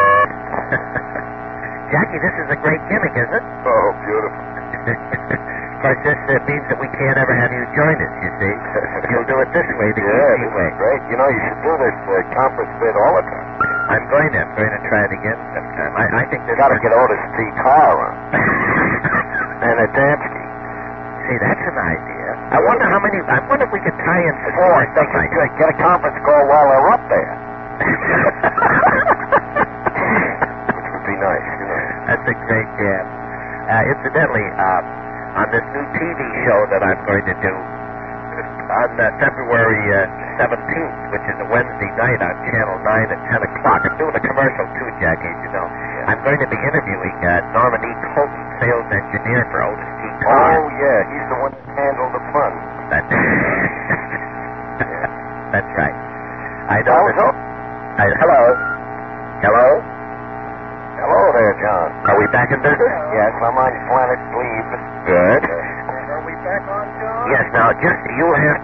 Jackie, this is a great gimmick, isn't it? Oh, beautiful. Of course, this means that we can't ever have you join us, you see. You'll do it this way, the Yeah, easy this way. is great. You know, you should do this conference bit all the time. I'm going to try it again sometime. I think You this got to get Otis T. Carr on. And Adamski. See, that's an idea. I wonder if we could tie in Or they could get a conference call while they're up there. Which would be nice, you know. That's a great jam. Incidentally, on this new TV show that I'm going to do on February 17th, which is a Wednesday night on Channel 9 at 10 o'clock. I'm doing a commercial too, Jackie, as you know. I'm going to be interviewing Norman E. Colton, sales engineer for Otis T. Carr. Oh, yeah, he's the one that handled the fun. That's right. I know Hello? Hello? Hello? Hello there, John. Are we back in business? Yes, I'm on planet Leave. Good. Are we back on, John? Yes, now, just, you'll have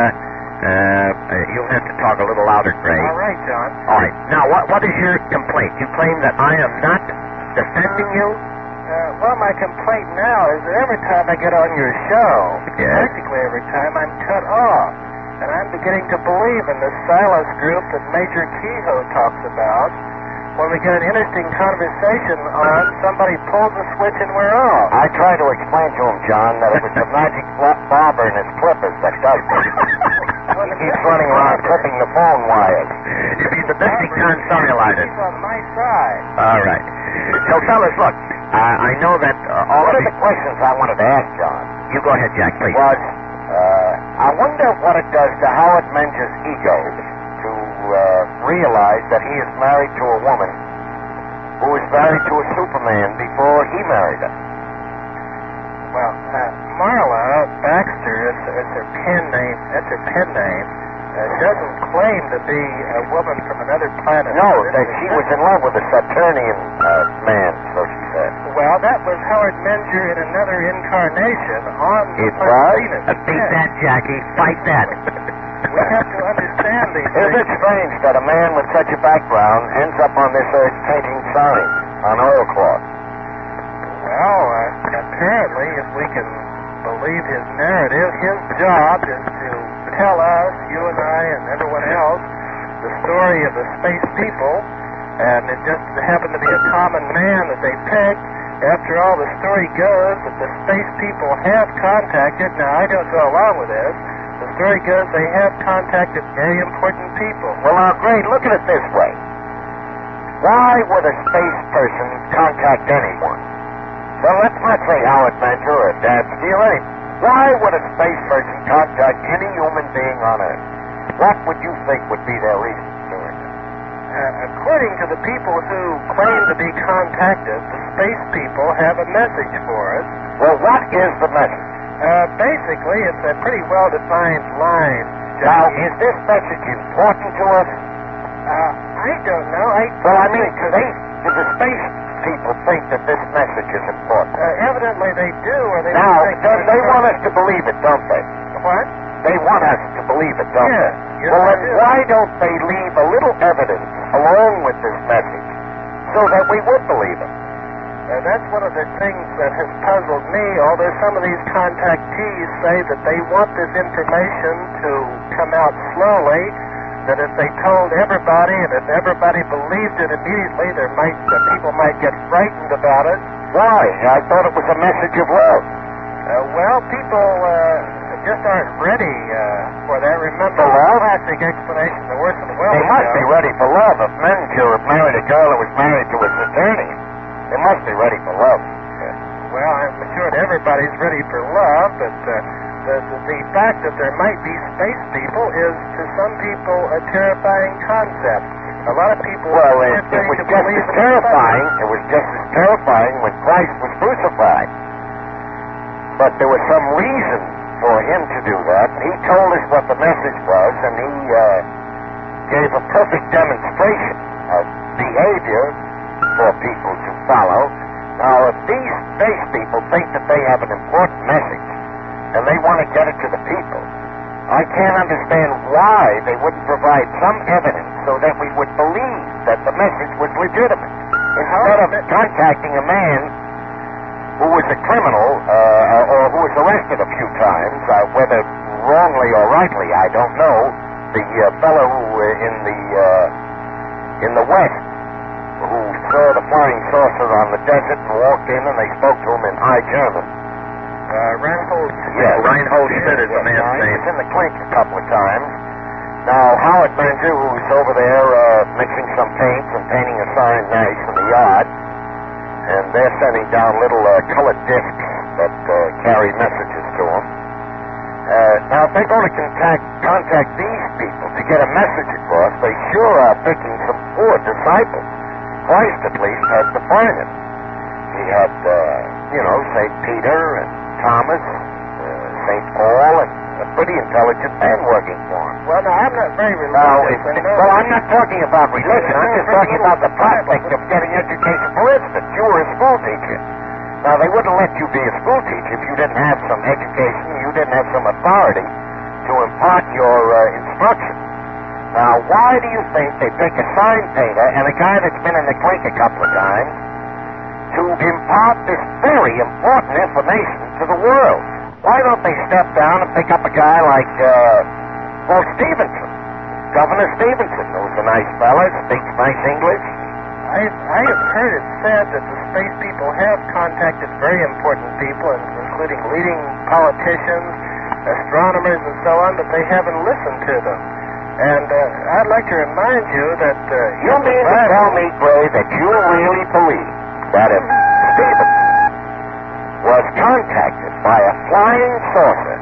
to talk a little louder, Gray. All right, John. All right. Now, what is your complaint? You claim that I am not defending you? Well, my complaint now is that every time I get on your show, Yes. practically every time, I'm cut off. And I'm beginning to believe in the silence group that Major Kehoe talks about. When we get an interesting conversation on, somebody pulls a switch and we're off. I try to explain to him, John, that it was the magic barber and his clippers that does this. He keeps running around clipping the phone wires. You mean the mystic consolidated? He's on my side. All right. So, fellas, look, I know that all One of of the questions I wanted to ask, John, You go ahead, Jack, please. was, I wonder what it does to Howard Menger's ego to realize that he is married to a woman who was married to a Superman before he married her. Well, Marla Baxter, it's her pen name. That's her pen name. Doesn't claim to be a woman from another planet. No, that she was in love with a Saturnian man, so she said. well, that was Howard Menger in another incarnation on It was? Venus. Beat that, Jackie. Fight that. We have to understand these Is things. it strange that a man with such a background ends up on this earth painting signs on oilcloth? Well, apparently, if we can believe his narrative, his job is to tell us, you and I and everyone else, the story of the space people, and it just happened to be a common man that they picked. After all, the story goes that the space people have contacted, now I don't go along with this, the story goes they have contacted very important people. Well, now, Gray, look at it this way. Why would a space person contact anyone? So let's not say Howard Menger or Dad Steele. Why would a space person contact any human being on Earth? What would you think would be their reason for doing it? According to the people who claim to be contacted, the space people have a message for us. Well, what is the message? Basically, it's a pretty well-defined line. Now, is this message important to us? I don't know. Well, I mean, do the space people think that this message is important? Evidently they do, or they Now, don't think they want us to believe it, don't they? What? They want us to believe it, don't Yeah, they? yes, Well, they then do. why don't they leave a little evidence along with this message so that we would believe it? That's one of the things that has puzzled me, although some of these contactees say that they want this information to come out slowly, that if they told everybody and if everybody believed it immediately, people might get frightened about it. Why? I thought it was a message of love. Well, people just aren't ready for that. Remember, For love? the classic explanation, the worse and the well. They must be ready for love. If Menger married a girl who was married to a Saturnian, they must be ready for love. Well, I'm sure that everybody's ready for love, but the fact that there might be space people is, to some people, a terrifying concept. A lot of people Well, are it afraid was to just believe as in terrifying. It was just as terrifying when Christ was crucified. But there was some reason for him to do that. He told us what the message was, and he gave a perfect demonstration of behavior for people to follow. Now, if these space people think that they have an important message, and they want to get it to the people, I can't understand why they wouldn't provide some evidence so that we would believe that the message was legitimate. Instead of contacting a man who was a criminal, or who was arrested a few times, whether wrongly or rightly, I don't know. The fellow who, in the West, who saw the flying saucer on the desert and walked in, and they spoke to him in high German. Reinhold Yeah, Reinhold Schmidt is the man's He name. was in the clink a couple of times. Now, Howard Menger, who's over there mixing some paints and painting a sign nice in the yard, and they're sending down little colored discs that carry messages to them. Now, if they're going to contact these people to get a message across, they sure are picking some poor disciples. Christ, at least, had to find it. He had, St. Peter and Thomas, St. Paul, and a pretty intelligent man working for him. Well, no, I'm not very Now, religious. well, I'm not talking about religion. I'm just talking about the prospect of getting education. For instance, you were a school teacher. Now, they wouldn't let you be a school teacher if you didn't have some education, you didn't have some authority to impart your instruction. Now, why do you think they pick a sign painter and a guy that's been in the clink a couple of times to impart this very important information to the world? Why don't they step down and pick up a guy like, Stevenson? Governor Stevenson, who's a nice fella, speaks nice English. I have heard it said that the space people have contacted very important people, including leading politicians, astronomers, and so on, but they haven't listened to them. And I'd like to remind you that... You mean to tell me, Gray, that you really believe that if Stevenson was contacted by a flying saucer,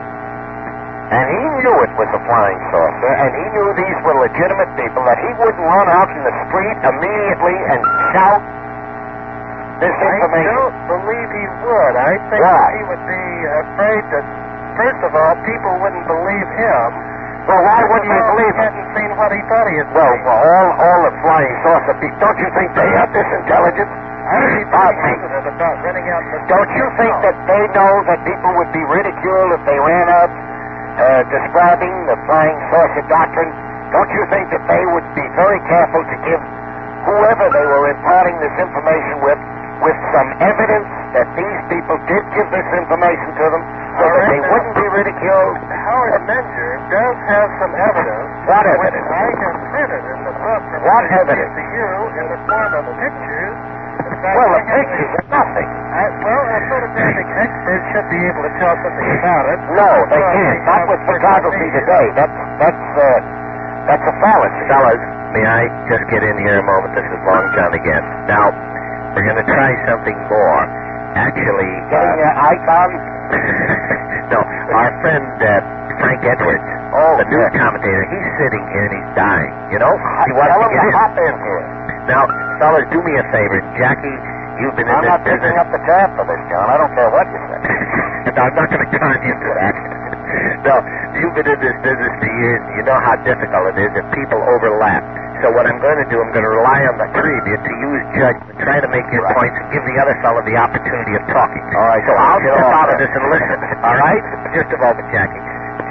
and he knew it was a flying saucer, and he knew these were legitimate people, that he wouldn't run out in the street immediately and shout this information? I don't believe he would. I think Why? that he would be afraid that, first of all, people wouldn't believe him. Well, why wouldn't they believe He him? hadn't seen what he thought he had Well, seen. all the flying saucer people, don't you think they have this intelligence? I would be pretty hesitant about renting out the... Don't you think that they know that people would be ridiculed if they ran out describing the flying saucer doctrine? Don't you think that they would be very careful to give whoever they were imparting this information with some evidence that these people did give this information to them so that they wouldn't be ridiculed? Howard Menger does have some evidence. What evidence? Which I have printed in the book from What evidence? to you in the form of pictures. In fact, Well, I the have pictures are nothing. a photographic expert should be able to tell something about it. No, they can't. Not with photography today. That's a fallacy. Fellas, may I just get in here a moment? This is Long John again. Now, we're going to try something more. Actually... Getting your icon? No, our friend Frank Edwards, the news commentator, he's sitting here and he's dying. You know? He wants Tell to him get to in. hop in here. Now, fellas, do me a favor. Jackie, you've been in I'm this not business... picking up the tab for this, John. I don't care what you say. I'm not going to con you into that. No, you've been in this business for years, and you know how difficult it is if people overlap. So what I'm going to do, I'm going to rely on the three of you to use judgment, try to make your points, and give the other fellow the opportunity of talking. All right, So I'll get step off out of there. this and listen. All right? Just a moment, Jackie.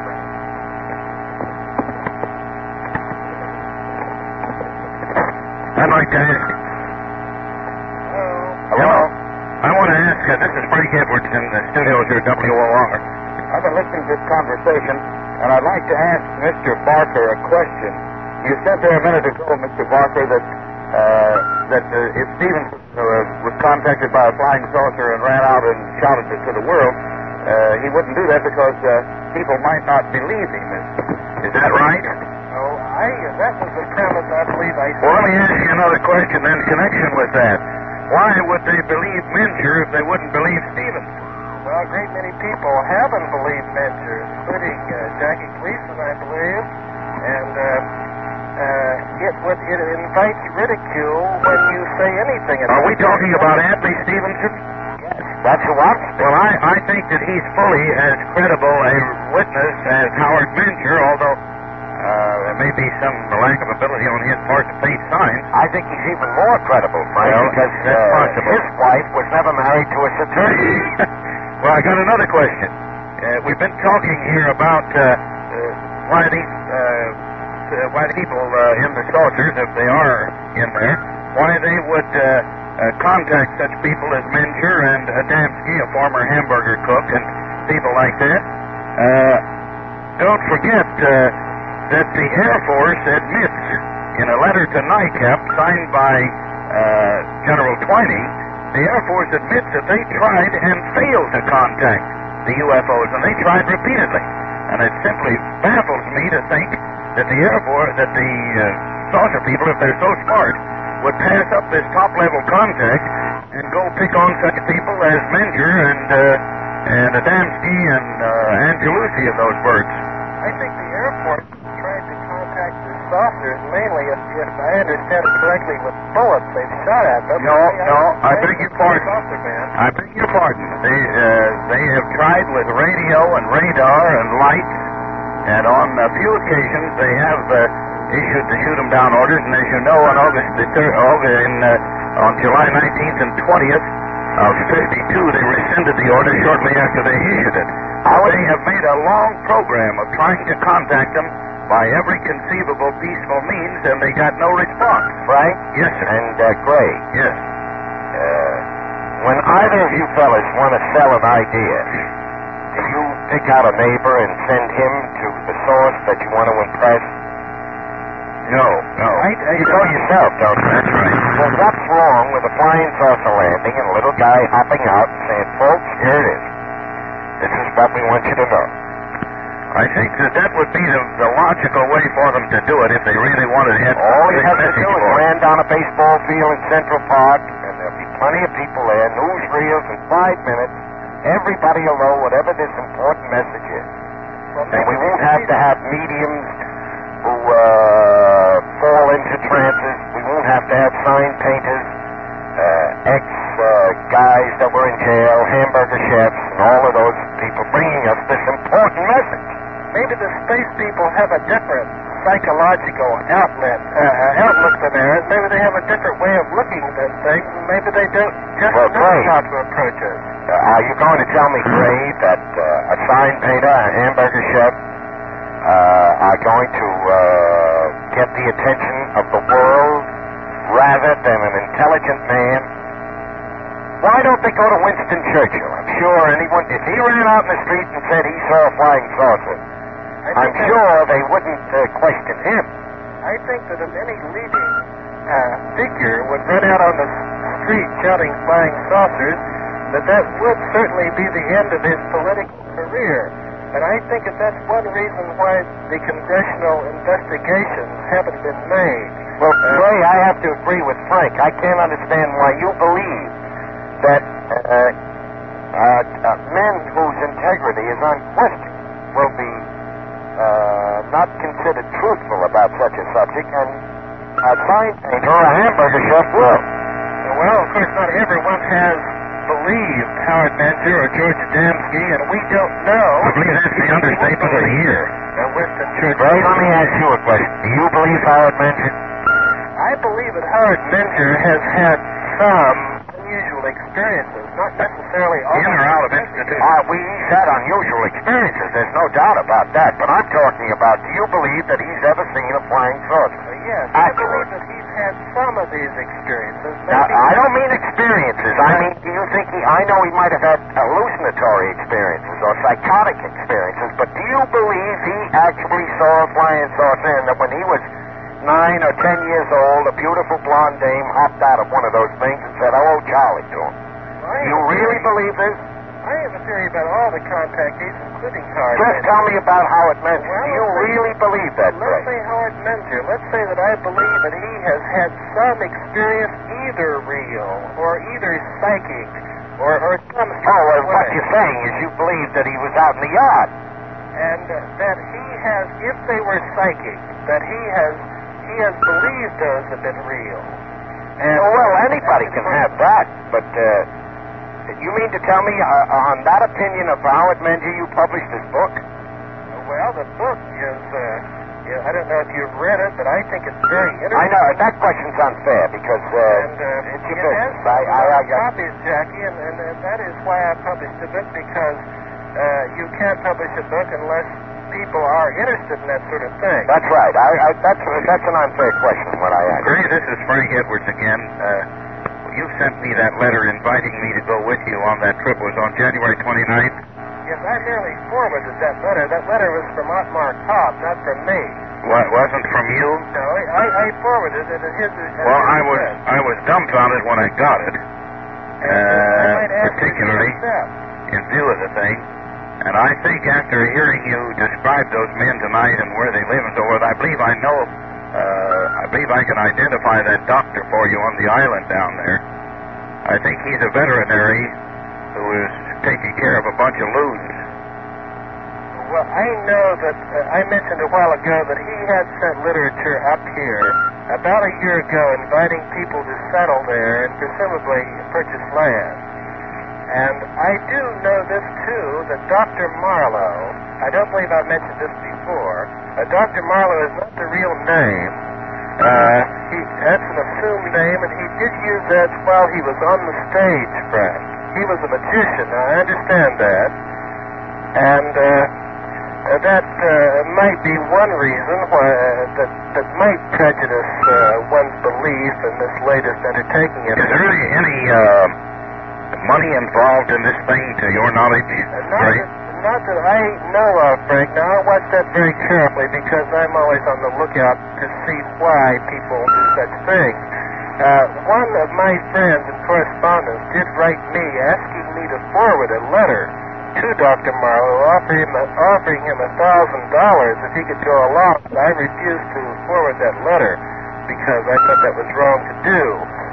I'd like to ask... Hello? I want to ask, this is Frank Edwards in the studios here at WOR. I've been listening to this conversation, and I'd like to ask Mr. Barker a question. You said there a minute ago, Mr. Barker, that if Stevenson was contacted by a flying saucer and ran out and shouted it to the world, he wouldn't do that because people might not believe him. Is that right? No, that was the premise I believe I said. Well, let me ask you another question then in connection with that. Why would they believe Menger if they wouldn't believe Stevens? Well, a great many people haven't believed Menger, including Jackie Gleason, I believe. And it invites ridicule when you say anything. Are we talking about Anthony Stevenson? Yes, that's who I'm speaking. Well, I think that he's fully as credible a witness as Howard Menger, although there may be some lack of ability on his part to face signs. I think he's even more credible, Frank, Well, because that's possible. his wife was never married to a attorney. Well, I got another question. We've been talking here about why the people in the saucers, if they are in there, why they would contact such people as Menger and Adamski, a former hamburger cook, and people like that. Don't forget that the Air Force admits in a letter to NICAP signed by General Twining, the Air Force admits that they tried and failed to contact the UFOs, and they tried repeatedly. And it simply baffles me to think that the Air Force, that the saucer people, if they're so smart, would pass up this top-level contact and go pick on such people as Menger and Adamski and Angelucci and those birds. I think the Air Force tried to contact the saucers mainly, if I understand it correctly, with bullets they've shot at them. No, I beg your pardon. Saucer man. I beg your pardon. They have tried with radio and radar and lights, and on a few occasions they have issued the shoot 'em down orders. And as you know, on on July 19th and 20th of '52, they rescinded the order shortly after they issued it. They have made a long program of trying to contact them by every conceivable peaceful means, and they got no response. Frank? Yes, sir. And Gray? Yes. When either of you fellas want to sell an idea, do you pick out a neighbor and send him to the source that you want to impress? No. You go yourself, don't you? That's right. Well, what's wrong with a flying saucer landing and a little guy hopping out and saying, folks, here it is. This is what we want you to know. I think that would be the logical way for them to do it if they really wanted to have All you have to message do is for it. land on a baseball field in Central Park, and there'll be plenty of people there, newsreels in 5 minutes. Everybody will know whatever this important message is. And we won't have to have mediums who fall into trances. We won't have to have sign painters, ex-guys that were in jail, hamburger chefs, and all of those people bringing us this important message. Maybe the space people have a different psychological outlooks in there. Maybe they have a different way of looking at things. Maybe they don't just know how to approach us. Are you going to tell me, Gray, that a sign painter, a hamburger chef, are going to get the attention of the world rather than an intelligent man? Why don't they go to Winston Churchill? I'm sure anyone, if he ran out in the street and said he saw a flying saucer, I'm sure they wouldn't question him. I think that if any leading figure would run out on the street shouting flying saucers, that would certainly be the end of his political career. And I think that that's one reason why the congressional investigations haven't been made. Well, Ray, I have to agree with Frank. I can't understand why you believe that men whose integrity is unquestioned will be not considered truthful about such a subject, and a sign painter or a hamburger chef will. Well, of course, not everyone has believed Howard Menzer or George Adamski, and we don't know. I believe that's the understatement of the year. Winston Churchill. Ray, let me ask you a question. Do you believe Howard Menzer? I believe that Howard Menzer has had some unusual experiences, not necessarily all. In or out of institution? He's had unusual experiences. There's no doubt about that. But I'm talking about, do you believe that he's ever seen a flying saucer? Yes, I believe that he's had some of these experiences. Now, I don't mean experiences. I mean, do you think I know he might have had hallucinatory experiences or psychotic experiences, but do you believe he actually saw a flying saucer and that when he was 9 or 10 years old, a beautiful blonde dame hopped out of one of those things and said, "Hello, Charlie," to him? Do you really believe this? I have a theory about all the contactees, including Howard Just Menzer. tell me about Howard Menzer. Well, do you really believe that, Let's say Howard Menzer. Let's say that I believe that he has had some experience, either real or either psychic or some sort of way. What you're saying is you believe that he was out in the yard. And that he has, if they were psychic, that he has believed those have been real. And, well, anybody can have that, but you mean to tell me on that opinion of Howard Menzer you published this book? Well, the book is, I don't know if you've read it, but I think it's very interesting. I know, that question's unfair because it's your business. I got copies, Jackie, and that is why I published the book, because you can't publish a book unless people are interested in that sort of thing. That's right. That's an unfair question, what I asked. Gray, this is Frank Edwards again. You sent me that letter inviting me to go with you on that trip. It was on January 29th. Yes, I merely forwarded that letter. That letter was from Otmar Cobb, not from me. What, wasn't from you? No, I forwarded it at his Well, I was dumbfounded when I got it, particularly in view of the thing. And I think after hearing you describe those men tonight and where they live and so forth, I believe I know, I believe I can identify that doctor for you on the island down there. I think he's a veterinary who is taking care of a bunch of loons. Well, I know that I mentioned a while ago that he had sent literature up here about a year ago inviting people to settle there and presumably purchase land. And I do know this, too, that Dr. Marlowe, I don't believe I've mentioned this before, Dr. Marlowe is not the real name. That's an assumed name, and he did use that while he was on the stage, Frank. He was a magician, I understand that. And that might be one reason why that might prejudice one's belief in this latest undertaking. Is there any money involved in this thing, to your knowledge? Not that I know of, Frank. Now, I watch that very carefully because I'm always on the lookout to see why people do such things. One of my friends in correspondence did write me asking me to forward a letter to Dr. Marlowe offering him $1,000 if he could go along, but I refused to forward that letter because I thought that was wrong to do.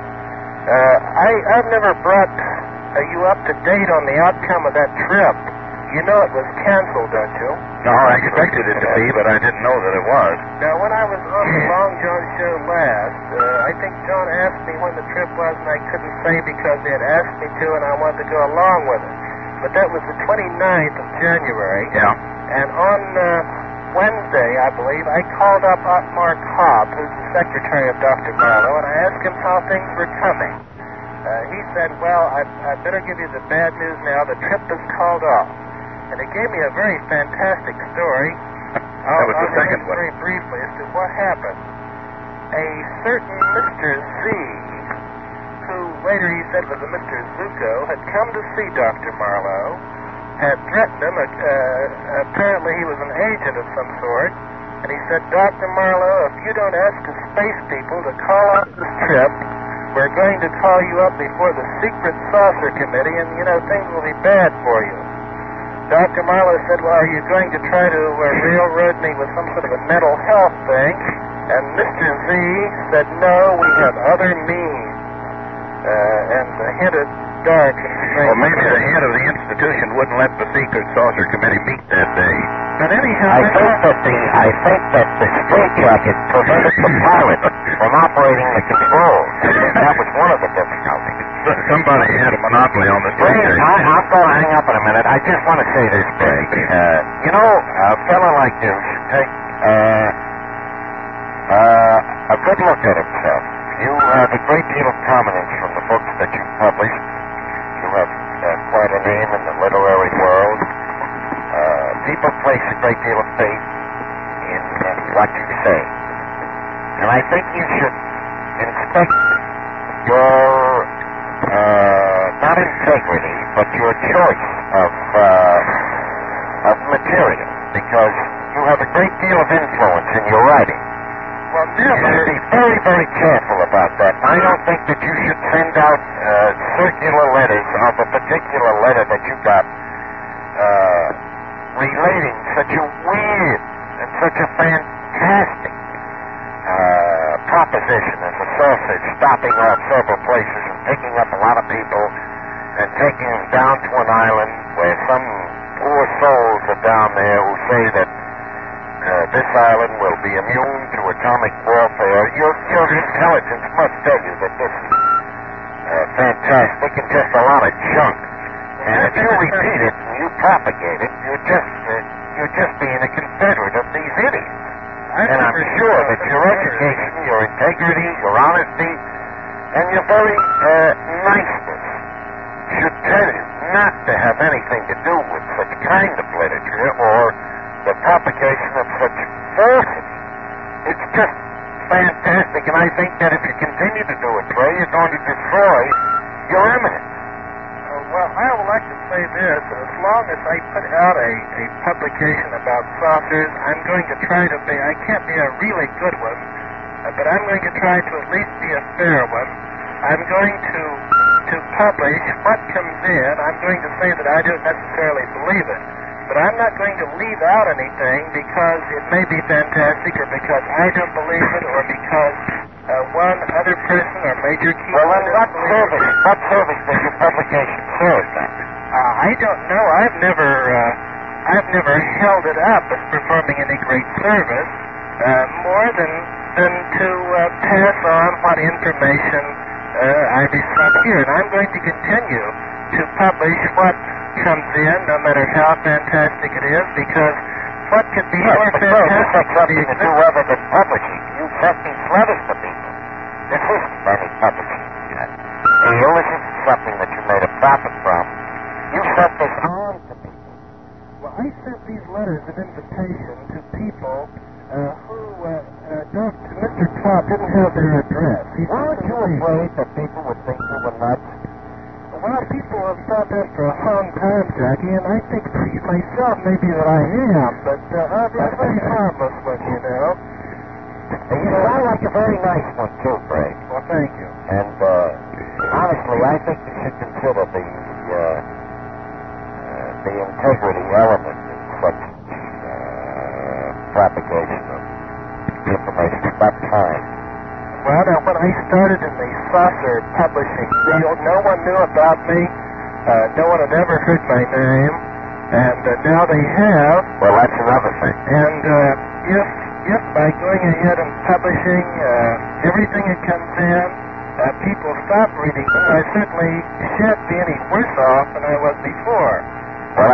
I've never brought you up to date on the outcome of that trip. You know it was canceled, don't you? No, I expected it to be, but I didn't know that it was. Now, when I was on the Long John show last, I think John asked me when the trip was, and I couldn't say because they had asked me to, and I wanted to go along with it. But that was the 29th of January. Yeah. And on Wednesday, I believe, I called up Mark Hobb, who's the secretary of Dr. Marlowe, and I asked him how things were coming. He said, well, I'd better give you the bad news now. The trip is called off. And he gave me a very fantastic story. That was the second one. Very briefly as to what happened. A certain Mr. Z, who later he said was a Mr. Zuko, had come to see Dr. Marlowe, had threatened him. Apparently he was an agent of some sort. And he said, Dr. Marlowe, if you don't ask the space people to call off this trip, we're going to call you up before the Secret Saucer Committee, and, things will be bad for you. Dr. Marlowe said, well, are you going to try to railroad me with some sort of a mental health thing? And Mr. Z said, no, we have other means. And hinted dark and strange. Well, maybe the head of the institution wouldn't let the Secret Saucer Committee meet that day. But anyhow, I think that the straitjacket prevented the pilot from operating the controls. That was one of the difficulties. Somebody had a monopoly on the straitjacket. I've got to hang up in a minute. I just want to say this, Greg. A fellow like you should take a good look at himself. You have a great deal of prominence from the books that you published. You have quite a name in the literary world. People place a great deal of faith in what you say. And I think you should inspect your, not integrity, but your choice of material, because you have a great deal of influence in your writing. well, You should be very, very careful about that. I don't think that you should send out circular letters of a particular letter that you got relating such a weird and such a fantastic proposition as a sausage stopping off several places and picking up a lot of people and taking them down to an island where some poor souls are down there who say that this island will be immune to atomic warfare. Your intelligence must tell you that this is fantastic and just a lot of junk. And if you repeat it and you propagate it, you're just being a confederate of these idiots. And I'm sure that your education, your integrity, your honesty, and your very niceness should tell you not to have anything to do with such kind of literature or the propagation of such falsity. It's just fantastic, and I think that if you continue to do it, Trey, you're going to destroy your eminence. Well, I would like to say this, that as long as I put out a publication about saucers, I'm going to try to be, I can't be a really good one, but I'm going to try to at least be a fair one. I'm going to publish what comes in. I'm going to say that I don't necessarily believe it, but I'm not going to leave out anything because it may be fantastic or because I don't believe it or because one other person or major key... Well, then what service does your publication serve then? I don't know. I've never held it up as performing any great service, more than to pass on what information I receive here. And I'm going to continue to publish what comes in, no matter how fantastic it is, because what could be more fantastic than the do other than publishing? You sent these letters to people. This isn't any publishing. This isn't something that you made a profit from. You sent this on to people. Well, I sent these letters of invitation to people who Mr. Klopp didn't have their address. Weren't you afraid that people would think you were nuts? Well, people have thought that for a long time, Jackie, and I think myself maybe that I am, but I'm a very harmless one, you know. You sound like a very nice one, too, Greg. Well, thank you. And, honestly, I think you should consider the integrity element in such propagation of information at that time. Well, now, when I started in the saucer publishing field, no one knew about me. No one had ever heard my name. And now they have. Well, that's another thing. And if by going ahead and publishing everything that comes in, people stop reading, I certainly shan't be any worse off than I was before. Well,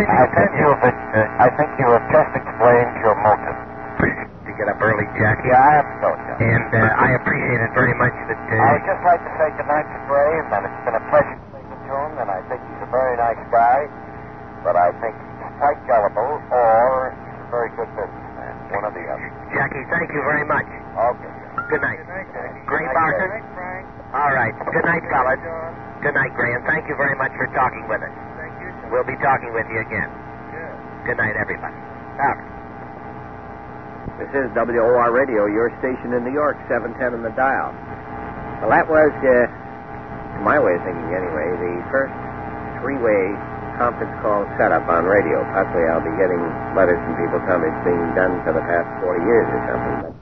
I think you have just explained your motive. To get up early, Jackie. Yeah, I am so, John. And I appreciate it very much that... I would just like to say goodnight to Gray, and that it's been a pleasure speaking to him, and I think he's a very nice guy, but I think he's quite gullible, or he's a very good businessman, one or the other. Jackie, thank you very much. Okay. Good night. Good night, Jackie. Gray Good night, Barker. Good night, Frank. All right. Good night, fellas. John. Good night, Gray, and thank you very much for talking with us. Thank you, John. We'll be talking with you again. Good. Good night, everybody. All right. This is WOR Radio, your station in New York, 710 on the dial. Well, that was, to my way of thinking anyway, the first three-way conference call setup on radio. Possibly I'll be getting letters from people telling me it's being done for the past 40 years or something. But